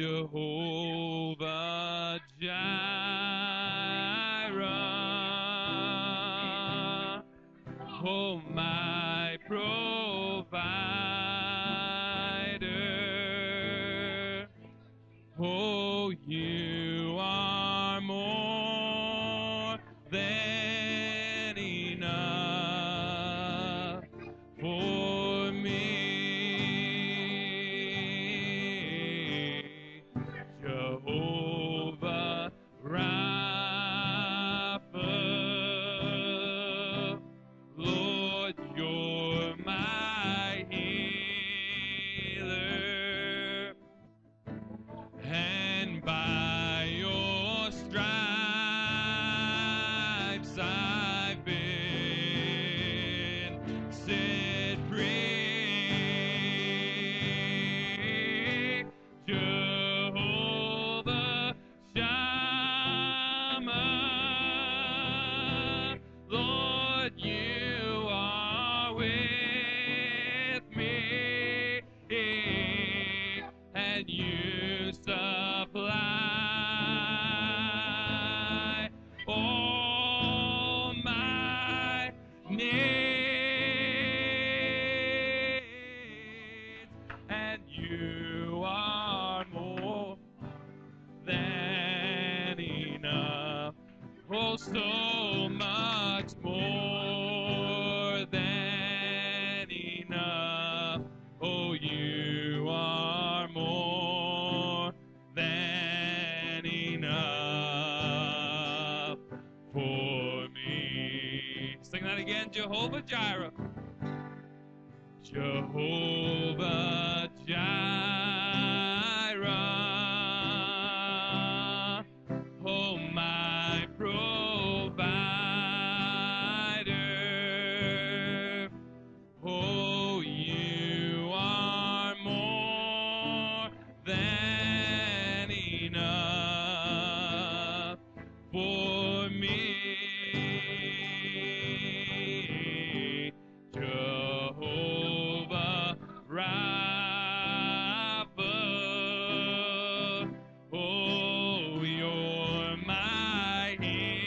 Speaker 1: Jehovah Jireh, oh my provider, oh you are more than enough for me. Jehovah Rapha, Lord, you're my healer, and by your stripes I've been set free. Jehovah Shammah, Lord, you are with me, and you supply all my needs, and you are more than enough. Oh, so much more than enough. Oh, you are more than enough for me. Sing that again. Jehovah Jireh. Jehovah Jireh, oh my provider, oh you are more than enough for me. Jehovah Rapha, oh you're my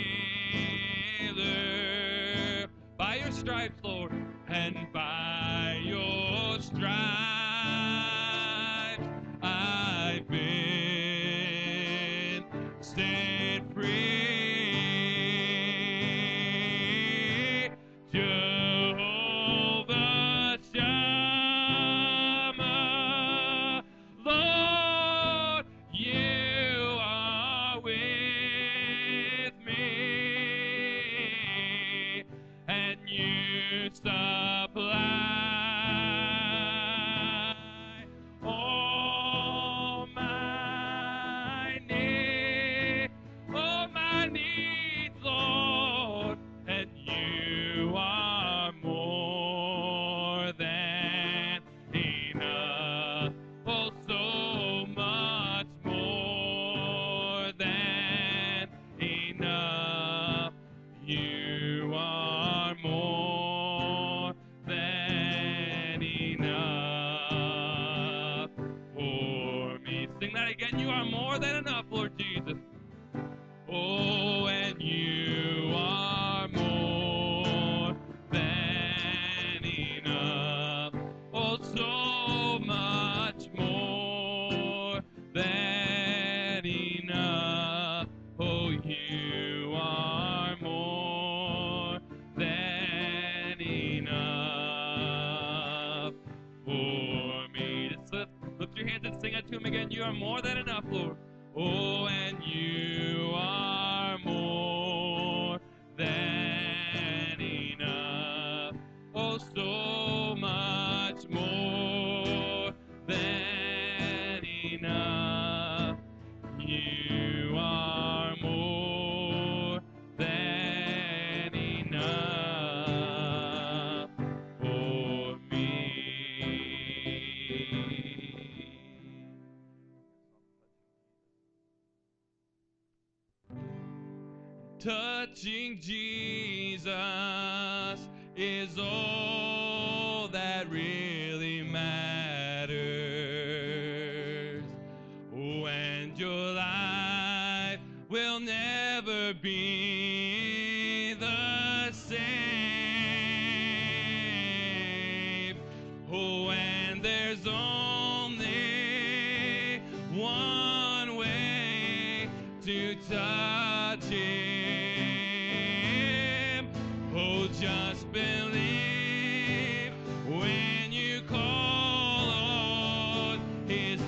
Speaker 1: healer. By your stripes, Lord, and by your stripes I've been set free. Jehovah Shammah, Lord, you are with me, and you supply all my needs, Lord, and you are more than enough. Oh, so much more than enough. You are more than enough for me. Sing that again. You are more than enough, Lord Jesus. Oh, and you are more than enough. Oh, so much more than enough. Oh, you are more than enough for me. Just lift your hands and sing it to him again. You are more than enough, Lord. Oh, and you are more than enough. Oh, so much more than enough. You are more than enough for me. Touching Jesus is all that really matters. Oh, will never be the same. Oh, and there's only one way to touch Him. Oh, just believe when you call on His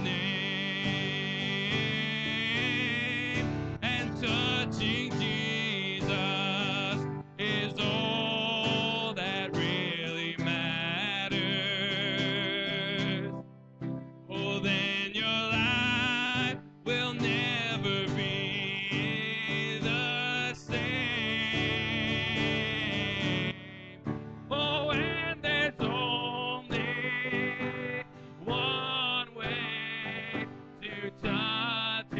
Speaker 1: name. And touching Jesus is all that really matters. Oh, then your life will never be the same. Oh, and there's only one way to touch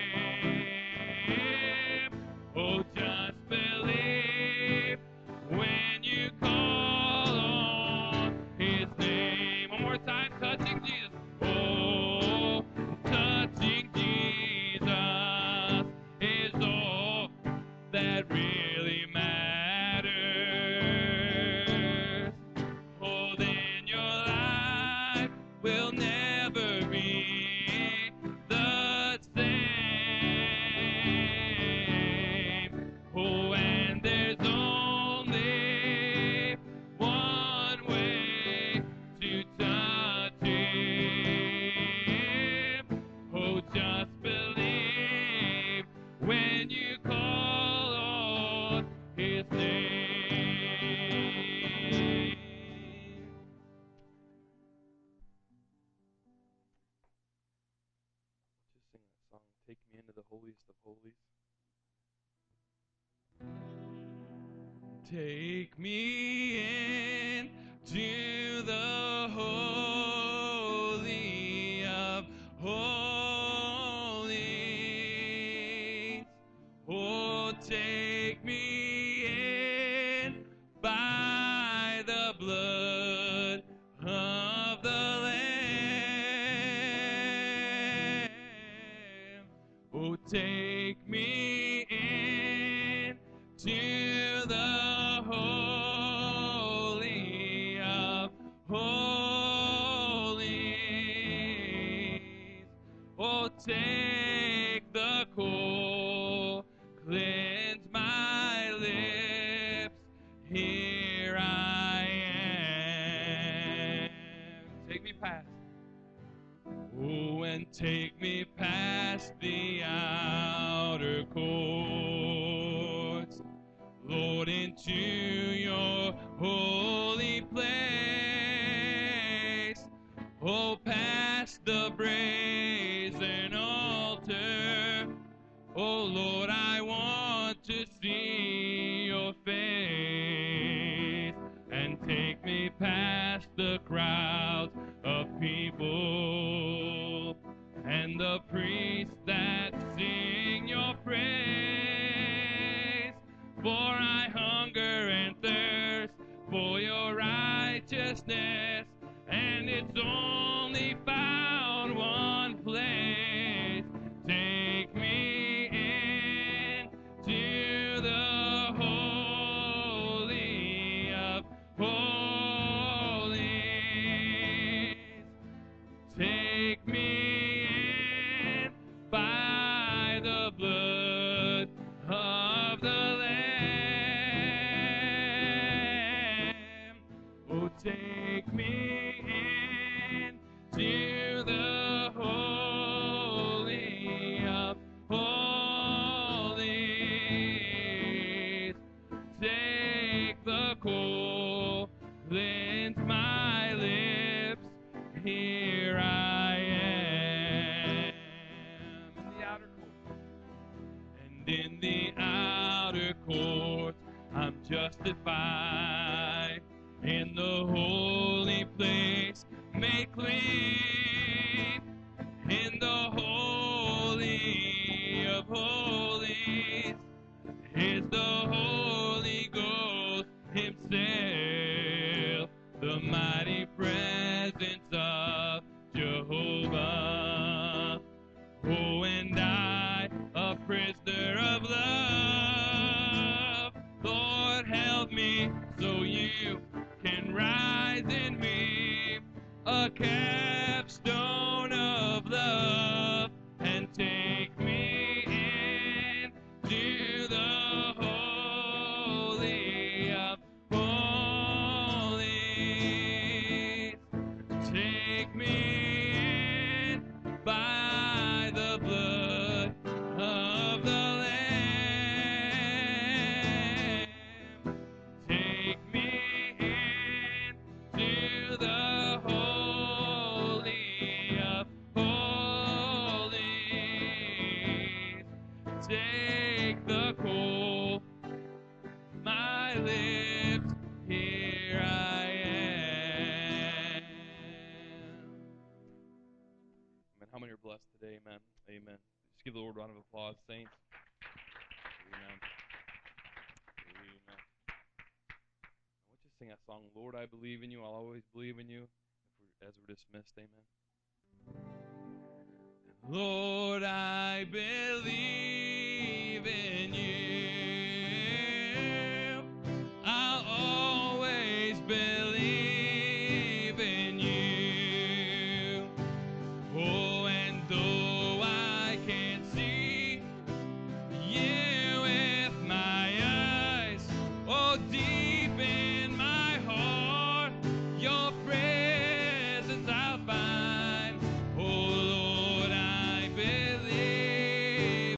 Speaker 1: Him. Oh, just believe when you call on His name. One more time, touching Jesus. Oh, touching Jesus is all that really matters. Oh, then your life will never be the same. Oh, and there's only one way to touch Him. Oh, just believe when you call on His name. Just sing that song, Take Me Into the Holiest of Holies. Take me in to the Holy of Holies. Oh, take me in by the blood of the Lamb. Oh, take me in to the Holy of Holies. Oh, take the coal, cleanse my lips. Here I am. Take me past. Oh, and take me past the outer courts, Lord, into your holy place. Oh, past the brazen altar. Oh, Lord, I want to see your face. And take me past the crowds of people and the priests that sing your praise. For I hunger and thirst for your righteousness, and it's only found one place. Take me in to the Holy of Holies. Take me in by the blood of the Lamb. Oh, take me in to the Holy of Holies. Take the coal, cleanse my lips. Here I am. In the outer court. And in the outer court, I'm justified. In the holy place, made clean. In the Holy of Holies is the Holy Ghost Himself, the mighty presence of Jehovah. Oh, and I prisoner of love. Lord, help me so you can rise in me, a capstone of love, and take me into the holy of holies. Take me in by the blood of the Lamb. Take me into the holy of holies. Take the coal, my lips, here I am. Amen. How many are blessed today? Amen. Amen. Just give the Lord a round of applause, saints. Amen. Amen. Let's just sing that song, Lord, I believe in you. I'll always believe in you. As we're dismissed, amen. Lord, I believe